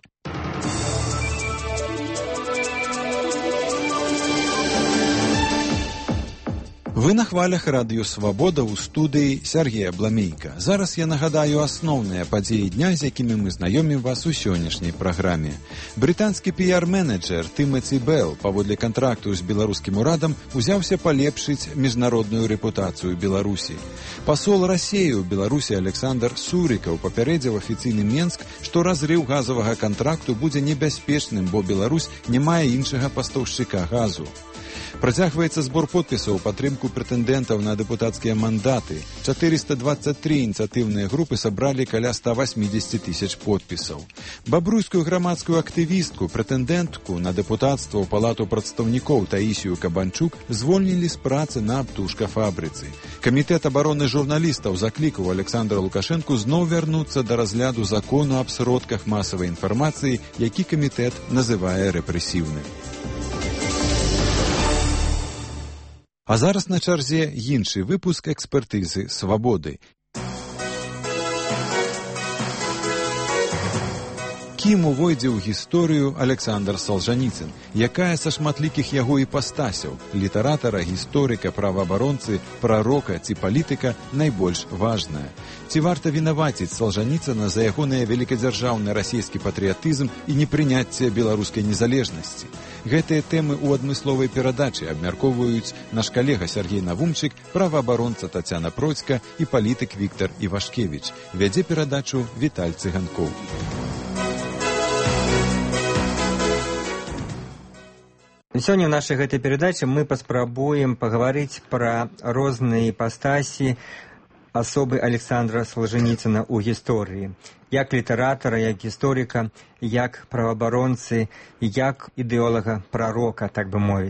Вы на хвалях радыё «Свабода» ў студыі Сергея Бламейка. Зараз я нагадаю асноўныя падзеі дня, з якімі мы знаёмім вас у сённяшняй праграме. Брытанскі піяр-менеджер Тымоті Белл паводле кантракту з беларускім урадам узяўся палепшыць міжнародную рэпутацыю Беларусі. Пасол Расеі ў Беларусі Александр Сурікаў папярэдзіў афіцыйны Менск, што разрыў газавага кантракту будзе небяспечным, бо Беларусь не мае іншага пастаўшчыка газу. Працягваецца збор подпісаў у падтрымку прэтэндэнтаў на дэпутацкія мандаты. чатырыста дваццаць тры ініцыятыўныя групы сабралі каля ста васьмідзесят тысяч подпісаў. Бабруйскую грамадскую актывістку, прэтэндэнтку на дэпутацтва ў палату прадстаўнікоў Таісію Кабанчук звольнілі з працы на птушкафабрыцы. Камітэт абароны журналістаў заклікаў Александра Лукашэнку зноў вярнуцца да разгляду закону аб сродках масавай інфармацыі, які камітэт называе рэпрэсіўным. А зараз на чарзе іншы выпуск «Экспертызы свабоды». Кім увойдзе ў гісторыю Александр Салжаніцын, якая са шматлікіх яго іпастасяў – літаратара, гісторыка, праваабаронцы, прарока ці палітыка – найбольш важная. Ці варта вінаваціць Салжаніцына за ягоныя вялікадзяржаўны расійскі патрыятызм і непрыняцце беларускай незалежнасці? Гэтыя тэмы ў адмысловай перадачы абмяркоўваюць наш калега Сергей Навумчык, праваабаронца Тацяна Процька і палітык Віктар Івашкевіч. Вядзе перадачу Віталь Цыганкоў. Сёння ў нашай гэтай перадачы мы паспрабуем пагаварыць пра розныя іпастасі асобы Александра Салжаніцына ў гісторыі. Як літаратара, як гісторыка, як праваабаронцы, як ідэолага, прарока, так бы мовіць.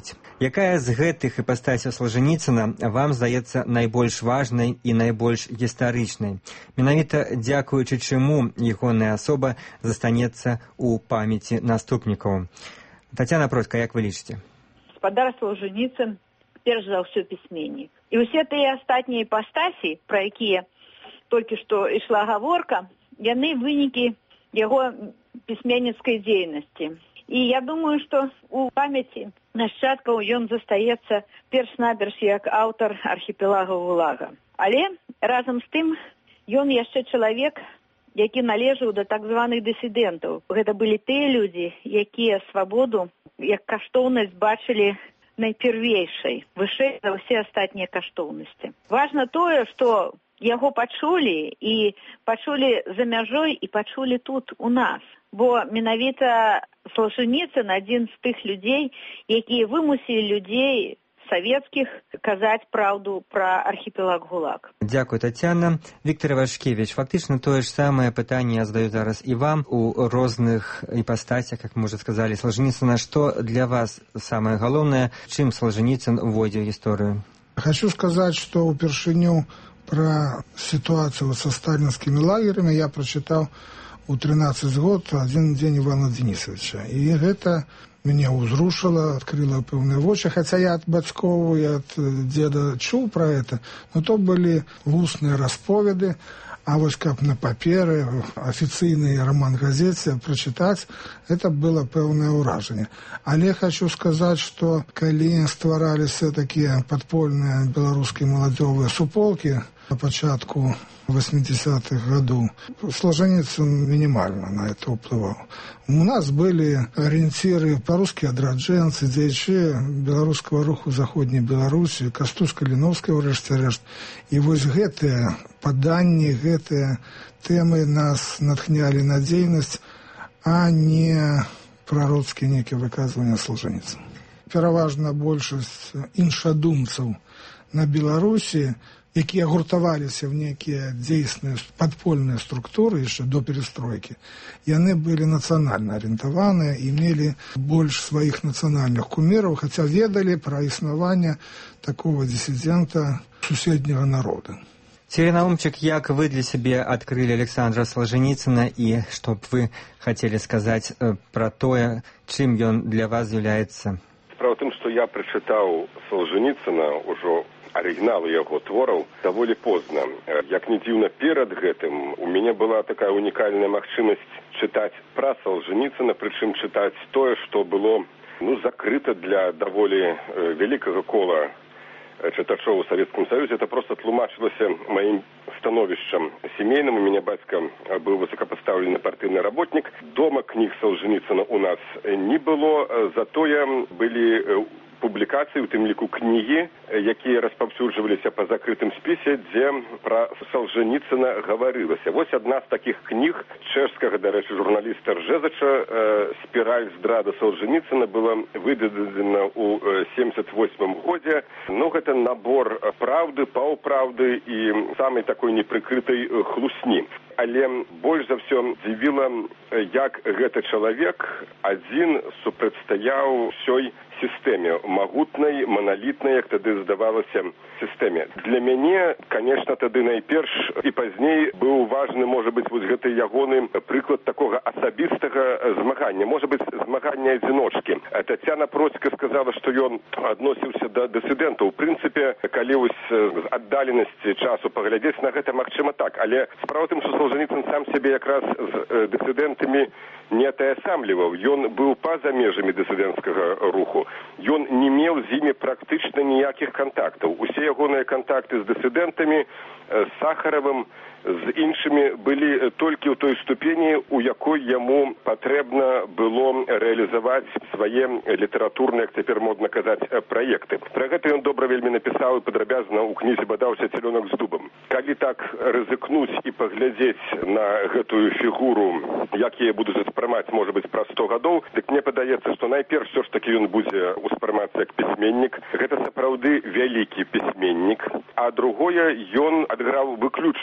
Якая з гэтых іпастасяў Салжаніцына вам здаецца найбольш важнай і найбольш гістарычнай? Менавіта дзякуючы чаму ягоная асоба застанецца ў памяці наступнікаў? Тацяна Процька, як вы лічыце? Гаспадар Солженіцын перш за ўсё пісьменнік. І ўсе тыя астатнія іпастасі, пра якія толькі што ішла гаворка, яны вынікі яго пісьменніцкай дзейнасці. І я думаю, што у памяці нашчадкаў ён застаецца перш-наперш як аўтар архіпелага ГУЛАГа. Але разам з тым ён яшчэ чалавек, які належаў да так званых дысідэнтаў. Гэта былі тыя людзі, якія свабоду як каштоўнасць бачылі найпервейшай, вышэй за ўсе астатнія каштоўнасці. Важна тое, што яго пачулі і пачулі за мяжой і пачулі тут у нас. Бо менавіта Солженіцын адзін з тых людзей, якія вымусілі людзей савецкіх казаць праўду пра архіпелаг ГУЛАГ. Дзякуй, Тацяна. Віктор Івашкевіч, фактычна тое ж самае пытанне я задаю зараз і вам у розных іпастасях, як мы уже сказали, Солженіцына. Што для вас самае галоўнае, чым Солженіцын увойдзе ў гісторыю? Хочу сказать, что упершыню про ситуацию со сталинскими лагерями я прочитал у тринадцать год один день Ивана Денисовича. И это меня узрушило, открыло пэўныя вочы. Хотя я от бацькоў и от деда чуў про это, но то были устные расповеды. А вот как на паперы, офіцыйны роман газете прочитать, это было пэўнае ўражанне. Але хочу сказать, что калі ствараліся такія падпольныя беларускія маладзёвыя суполкі на пачатку восьмидесятых годов, Солженіцын минимально на это уплывал. У нас были ориентиры по-русски адраджэнцы, дзеячы беларускага руху заходняй Беларусі, Кастусь Каліновскі, ўрэшце рэшт. І вось гэтыя паданні, гэтыя тэмы нас натхнялі на дзейнасць, а не прароцкія нейкія выказванні Солженіцына. Пераважна большасць іншадумцаў на Беларусі, якія гуртаваліся в нейкія дзейсныя падпольныя структуры яшчэ до перестройкі, яны былі нацыянальна арыентаваныя і мелі больш сваіх нацыянальных куміраў, хаця ведалі пра існаванне такого дысідэнта суседняга народа. Цірена Умчык, як вы для сябе адкрылі Александра Солженіцына і што б вы хацелі сказаць пра тое, чым ён для вас з'яўляецца? Справа ў тым, што я прачытаў Солженіцына ўжо арыгіналы яго твораў даволі позна. Як не дзіўна, перад гэтым у мяне была такая унікальная магчымасць чытаць пра Солженіцына, прычым чытаць тое, што было ну, закрыта для даволі э, вялікага кола чытачоў у Савецкім Саюзе. Это просто тлумачылася маім становішчам сямейным. У мяне бацька быў высокапастаўлены партыйны работнік. Дома кніг Солженіцына у нас не было, затое былі публікацыі, у тым ліку кнігі, якія распаўсюджваліся па закрытым спісе, дзе пра Солженіцына гаварылася. Вось адна з такіх кніг чэшскага, дарэчы, журналіста Ржэзача «Спіраль здрада Солженіцына» была выдадзена ў семьдесят восьмым годзе. Ну, гэта набор праўды, паўправды і самай такой непрыкрытай хлусні. Але больш за ўсё дзівіла, як гэты чалавек адзін супрацьстаяў ўсёй сістэме, магутнай, маналітнай, як тады здавалася, сістэме. Для мяне, конечно, тады найперш і пазней быў важны, можа быць, вось гэты ягоны прыклад такога асабістага змагання, можа быць, змагання адзіночкі. Тацяна Процька сказала, што ён адносіўся да дысідэнтаў. У прынцыпе, калі вось з аддаленасці часу паглядзець на гэта, магчыма так, але справа тым, што Солженіцын сам сябе якраз з дысідэнтамі не атаясамліваў. Ён быў па-за межамі дысідэнцкага руху. Ён не меў з імі практычна ніякіх кантактаў. Усе ягоныя кантакты з дысідэнтамі, з Сахаравым, з іншымі былі толькі ў той ступені, у якой яму патрэбна было рэалізаваць свае літаратурныя, як цяпер модна казаць, праекты. Пра гэта ён добра вельмі напісаў і падрабязна ў кнізе «Бадаўся цялёнак з дубам». Калі так рызыкнуць і паглядзець на гэтую фігуру, як яе будуць успрымаць, можа быць, праз сто гадоў, дык мне падаецца, што найперш все ж такі ён будзе успрымацца як пісьменнік. Гэта сапраўды вялікі пісьменнік. А другое, ён адыграў выключную ролю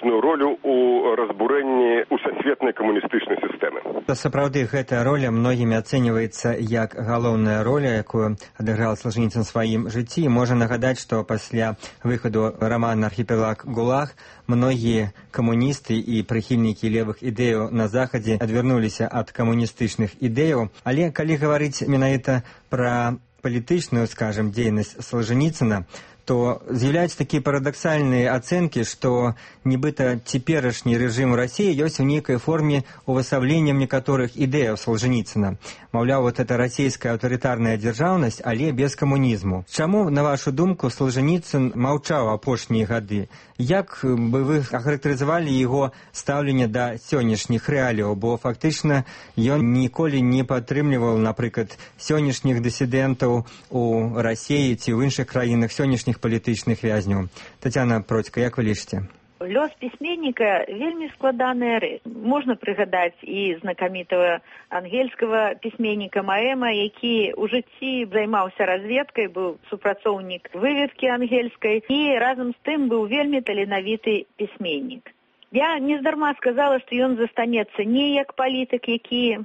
ролю ў разбурэнні усесветнай камуністычнай сістэмы. Сапраўды, гэтая роля многімі ацэньваецца як галоўная роля, якую адыграў Салжаніцын у сваім жыцці. Можа нагадаць, што пасля выхаду рамана «Архіпелаг ГУЛАГ» многія камуністы і прыхільнікі левых ідэяў на Захадзе адвярнуліся ад камуністычных ідэяў. Але калі гаварыць менавіта пра палітычную, скажем, дзейнасць Салжаніцына, то з'яўляюцца такія парадаксальныя ацэнкі, што нібыта цяперашні рэжым у Расіі ёсць у нейкай форме увасабленнем некаторых ідэяў Салжаніцына. Маўляў, вот это расійская аўтарытарная дзяржаўнасць, але без камунізму. Чаму, на вашу думку, Салжаніцын маўчаў апошнія гады? Як бы вы ахарактарызавалі яго стаўленне да сённяшніх рэаліяў? Бо фактычна ён ніколі не падтрымліваў, напрыклад, сённяшніх дысідэнтаў у Расіі ці ў іншых краінах, сённяшніх палітычных вязняў. Тацяна Процька, як вы лічыце? Лёс пісьменніка вельмі складаная рэч. Можна прыгадаць і знакамітага ангельскага пісьменніка Маэма, які ў жыцці займаўся разведкай, быў супрацоўнік выведкі ангельскай і разам з тым быў вельмі таленавіты пісьменнік. Я нездарма сказала, што ён застанецца не як палітык, які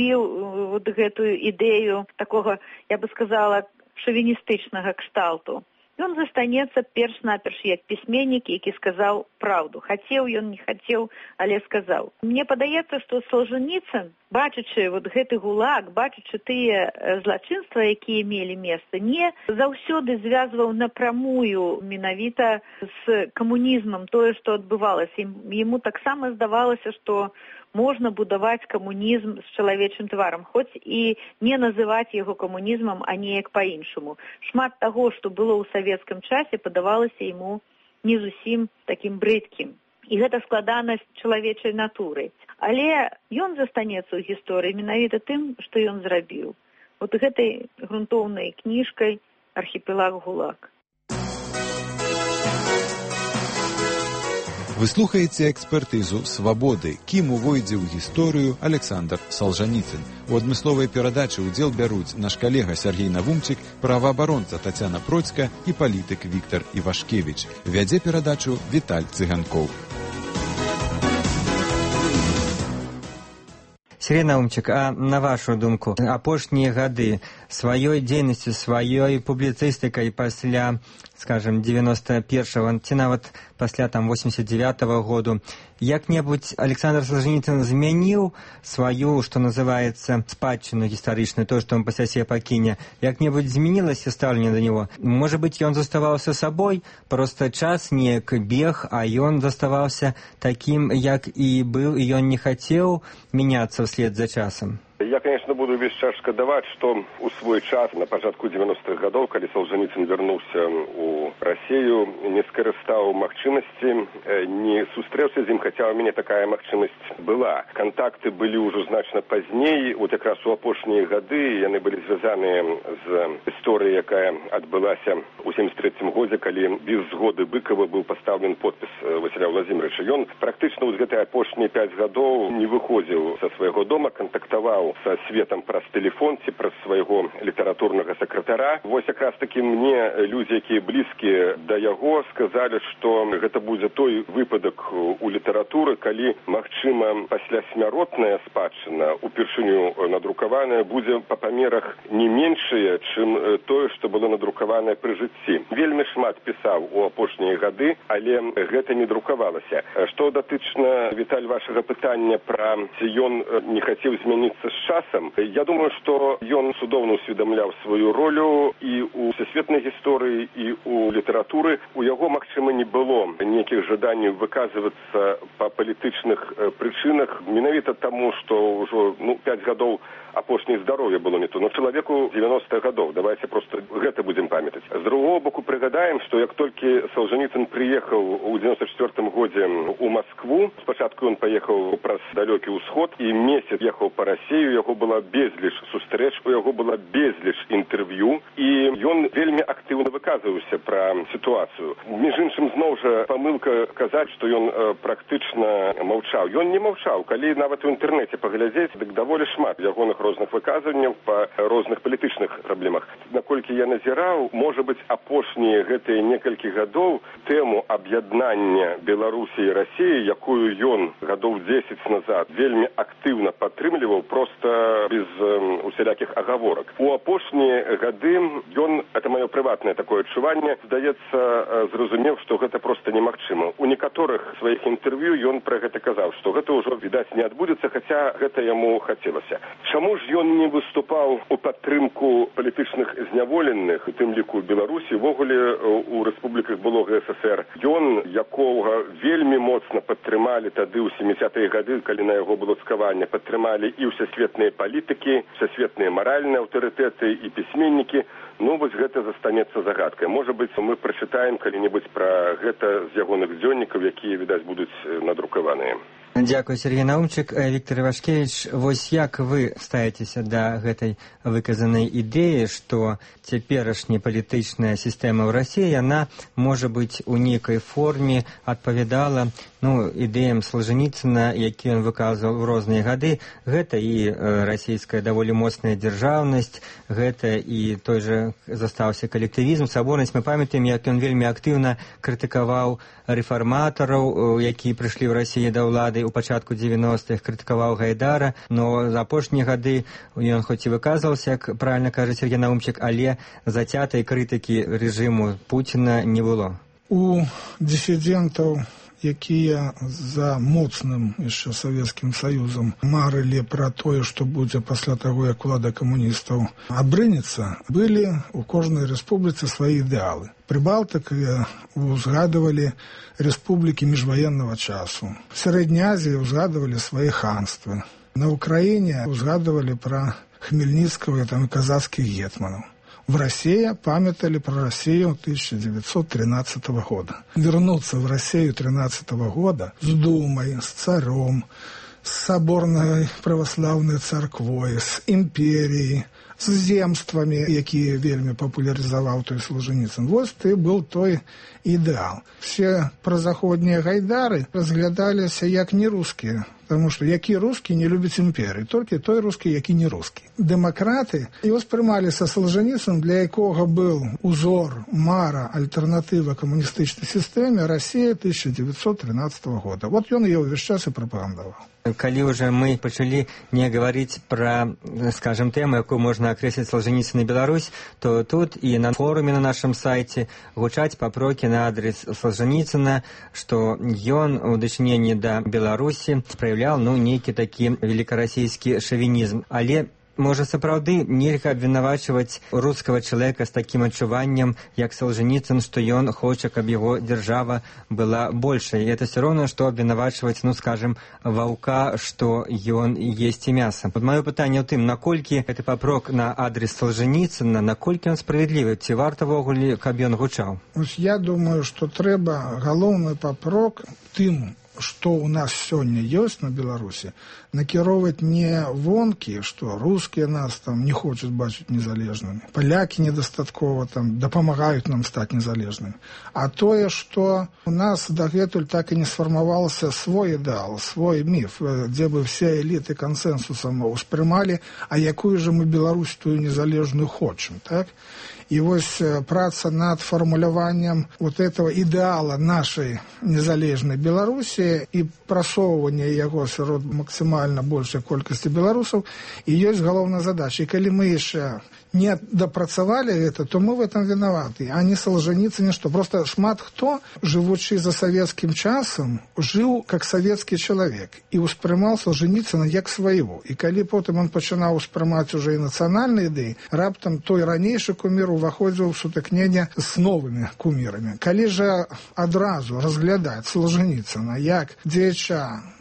любіў вот гэтую ідэю такога, я бы сказала, шовіністычнага кшталту. Ён застанецца перш-наперш як пісьменнік, які сказаў праўду. Хацеў ён, не хацеў, але сказаў. Мне падаецца, што Салжаніцын, бачачы вот гэты гулаг, бачачы тыя злачынства, якія мелі месца, не заўсёды звязваў напрамую менавіта з камунізмам тое, што адбывалася. Яму таксама здавалася, што можна будаваць камунізм з чалавечым тварам, хоць і не называць яго камунізмам, а неяк па-іншаму. Шмат таго, што было ў савецкім часе, падавалася яму не зусім такім брыдкім. І гэта складанасць чалавечай натуры. Але ён застанецца ў гісторыі менавіта тым, што ён зрабіў. Вот гэтай грунтоўнай кніжкай «Архіпелаг ГУЛАГ». Вы слухаеце экспертызу «Свабоды», кім увойдзе ў гісторыю Александр Салжаніцын. У адмысловай перадачы ўдзел бяруць наш калега Сергей Навумчык, праваабаронца Тацяна Процька і палітык Віктар Івашкевіч. Вядзе перадачу Віталь Цыганкоў. Сергей Навумчык, а на вашу думку, апошнія гады сваёй дзейнасцю, сваёй публіцыстыкай пасля, скажем, девяносто первого, ці нават пасля там восемьдесят девятого году, як-небудзь Александр Салжаніцын змяніў сваю, што называецца, спадчыну гістарычную, то, што он пасля себе пакіне, як-небудзь змянілася стаўленне да него? Можа быць, ён заставаўся сабой, проста час неяк бег, а ён заставаўся такім, як і быў, і ён не хацеў мяняцца вслед за часам? Я, конечно, буду весь час шкадаваць, што ў свой час, на пачатку девяностых гадоў, калі Салжаніцын вярнуўся ў Расію, не скарыстаў магчымасці, не сустрэўся з ім, хаця ў мяне такая магчымасць была. Кантакты былі ўжо значна пазней, вот якраз у апошнія гады яны былі звязаныя з гісторыяй, якая адбылася ў семьдесят третьем годзе, калі без згоды Быкова быў пастаўлен подпіс Васіля Владзімировича. Ён практычна ў гэтыя апошнія пяць гадоў не выходзіў са свайго дома, кантактаваў са светам праз тэлефон ці праз свайго літаратурнага сакратара. Вось якраз такі мне людзі, якія блізкія да яго, сказалі, што гэта будзе той выпадак у літаратуры, калі, магчыма, пасля смяротная спадчына упершыню надрукаваная будзе па памерах не меншая, чым тое, што было надрукаванае пры жыцці. Вельмі шмат пісаў у апошнія гады, але гэта не друкавалася. Што датычна, Віталь, вашага пытання пра ці ён не хацеў змяніцца з часам, я думаю, што ён цудоўна усведамляў сваю ролю і ў всесветнай гісторыі, і ў літаратуры. У яго, магчыма, не было нейкіх жаданняў выказвацца па палітычных прычынах, менавіта таму, што ўжо ну, пяць гадоў апошняе здароўе было не то. Но чалавеку девяностых гадоў, давайте просто гэта будзем памятаць. З другого боку прыгадаем, што як толькі Салжаніцын прыехаў у девяносто четвёртым годзе ў Маскву, спачатку ён паехаў праз далёкі ўсход і месяц ехаў па Расію, Расіяй у яго была безліч сустрэч, у яго была безліч інтэрв'ю, і ён вельмі актыўна выказваўся пра сітуацыю. Між іншым, зноў жа, памылка казаць, што ён э, практычна маўчаў. Ён не маўчаў. Калі нават у інтэрнэце паглядзець, дык даволі шмат ягоных розных выказванняў па розных палітычных праблемах. Наколькі я назіраў, можа быць, апошнія гэтыя некалькі гадоў тэму аб'яднання Беларусі і Расіі, якую ён гадоў дзесяць назад вельмі актыўна падтрымліваў, проста без э, усялякіх агаворак. У апошнія гады ён, это маё прыватнае такое адчуванне, здаецца, э, зразумеў, што гэта проста немагчыма. У некаторых сваіх інтэрв'ю ён пра гэта казаў, што гэта ўжо, відаць, не адбудзецца, хаця гэта яму хацелася. Чаму ж ён не выступаў у падтрымку палітычных зняволеных, у тым ліку Беларусі, ввогуле у рэспубліках былога СССР? Ён, якога вельмі моцна падтрымалі тады ў сямідзесятыя гады, калі на яго было цкаванне, падтрымалі і ўсесветныя палітыкі, ўсесветныя маральныя аўтарытэты і пісьменнікі. Ну, вось гэта застанецца загадкай. Можа быць, мы прачытаем калі-небудзь пра гэта з ягоных дзённікаў, якія, відаць, будуць надрукаваныя. Дзякуй, Сергей Наумчык. Віктор Івашкевіч, вось як вы ставіцеся да гэтай выказанай ідэі, што цяперашняя палітычная сістэма ў Расіі, яна, можа быць, у нейкай форме адпавядала ну, ідэям Солженіцына, які ён выказваў у розныя гады. Гэта і э, расійская даволі моцная дзяржаўнасць, гэта і той жа застаўся калектывізм, саборнасць. Мы памятаем, як ён вельмі актыўна крытыкаваў рэфарматараў, якія прыйшлі ў Расіі да ўлады у пачатку дзевяностых, крытыкаваў Гайдара, но за апошнія гады ён хоць і выказваўся, як правильно кажа Сергей Наумчык, але зацятай крытыкі рэжыму Пуціна не было. У дысідэнтаў, якія за моцным яшчэ Савецкім Саюзам марылі пра тое, што будзе пасля таго, як улада камуністаў абрынецца, былі у кожнай рэспубліцы свае ідэалы. Прыбалтыкі узгадывалі рэспублікі міжваеннага часу. В Сярэдняй Азіі узгадывалі свае ханствы. На Украіне узгадывалі пра Хмельніцкага там, і казацкіх гетманаў. В России памятали про Россию тысяча девятьсот тринадцатого года. Вернуться в Россию тринадцатого года с Думой, с царем, с соборной православной церквой, с империей, с земствами, якія вельмі папулярызаваў той Солженіцын. Вот ты был той ідэал. Все прозаходнія гайдары разглядаліся як не рускія, потому что які рускі не любіць імперію, толькі той рускі, які не рускі. Дэмакраты і ўспрымаліся Солженіцын, для якога быў узор, мара, альтэрнатыва камуністычнай сістэме Россия тысяча девятьсот тринадцатого года. Вот ён ее ўвесь час і прапагандаваў. Калі уже мы пачалі не говорить про, скажем, тему, якую можна акрэсліць Солженіцына Беларусь, то тут і на форуме на нашем сайце гучаць папрокі на адрес Солженіцына, што ён у дачыненні да Беларусі праяўляў ну, нейкі такі великарасійскі шавінізм. Але можа, сапраўды нельга абвінавачваць рускага чалавека з такім адчуваннем, як Солженіцын, што ён хоча, каб яго дзяржава была большай. І это все роўна, што абвінавачваць, ну, скажем, ваўка, што ён есці мяса. Под маё пытанне ў тым, наколькі гэты папрок на адрес Солженіцына, наколькі ён справядлівы, ці варта ввогуле, каб ён гучаў? Я думаю, што трэба галоўны папрок тым, што ў нас сёння ёсць на Беларусі, накіроўваць не вонкі, што рускія нас там не хочуць бачыць незалежнымі, палякі недастаткова там дапамагаюць нам стаць незалежнымі, а тое, што у нас дагэтуль так і не сфармаваўся свой ідэал, свой міф, дзе бы все эліты кансэнсусам успрымалі, а якую же мы Беларусь тую незалежную хочам, так? И вот праца над формулированием вот этого идеала нашей незалежной Беларуси и просовывание его сярод максимально большей колькости белорусов и есть головная задача. И когда мы еще не допрацавали это, то мы в этом виноваты. А не Солженіцын, что. Просто шмат кто, живучи за советским часом, жил как советский человек и успрымал Солженіцына як своего. И когда потом он начинал успрымать уже и национальные идеи, раптом той ранейший кумир уваходзіў в сутыкнення с новыми кумирами. Калі же адразу разглядать Солженіцына як дзеяча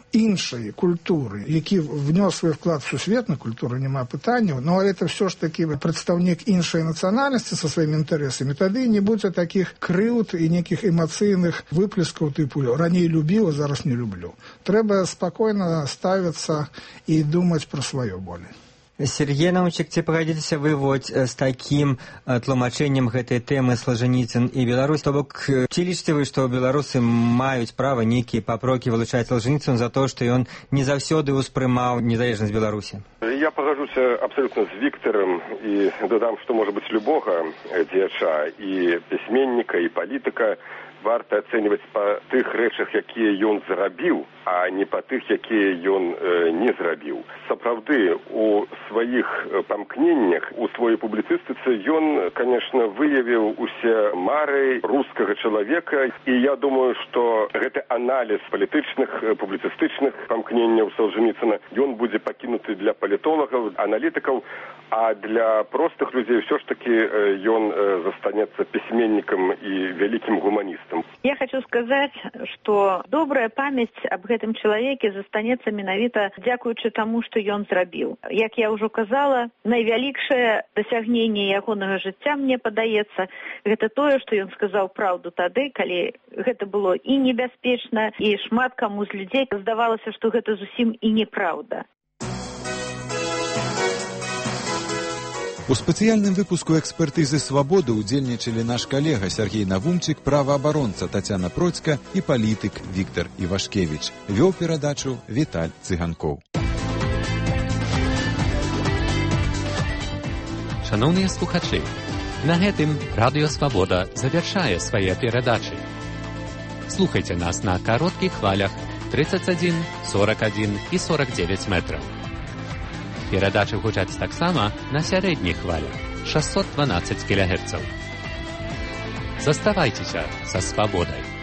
іншої культури, які внес свій вклад в сусветну культуру, нема питання, але це все ж таки представник іншої національності зі своїми інтересами, тоді не буде таких кривд і ніяких емоційних виплесків, типу «раніше любив, а зараз не люблю». Треба спокійно ставитися і думати про своє болі. Сергей Наумчик, ці пагадзіцеся вы вот з такім тлумачэннем гэтай тэмы Солженіцын і Беларусь, то бок ці лічыце вы, што беларусы маюць права нейкія папрокі вылучаць Солженіцын за то, што ён не заўсёды ўспрымаў незалежнасць Беларусі? Я пагажуся абсолютно з Віктором і додам, што можа быць любога дзеяча і пісьменніка, і палітыка варта ацэньваць па тых рэчах, якія ён зрабіў, а не па тых, якія ён э, не зрабіў. Сапраўды, у сваіх памкненнях, у сваёй публіцыстыцы ён, конечно, выявіў усе мары рускага чалавека, і я думаю, што гэты аналіз палітычных, публіцыстычных памкненняў Солженіцына, ён будзе пакінуты для палітолагаў, аналітыкаў, а для простых людзей ўсё ж такі ён застанецца пісьменнікам і вялікім гуманістам. Я хочу сказать, что добрая память об гэтым человеке застанецца менавіта дзякуючы таму, што ён зрабіў. Як я ўжо казала, найвялікшае дасягненне ягонага жыцця, мне падаецца, гэта тое, што ён сказаў праўду тады, калі гэта было і небяспечна, і шмат каму з людзей здавалася, што гэта зусім і неправда. У спецыяльным выпуску экспертызы «Свабоды» удзельнічалі наш калега Сергей Навумчик, праваабаронца Тацяна Процька і палітык Віктор Івашкевіч. Вёў перадачу Віталь Цыганкоў. Шановныя слухачы, на гэтым Радыё Свабода завяршае свае перадачы. Слухайце нас на кароткіх хвалях тридцать один, сорок один і сорок девять метраў. Перадачы гучаць таксама на сярэдніх хвалях шестьсот двенадцать кілогерцаў. Заставайцеся са свабодай.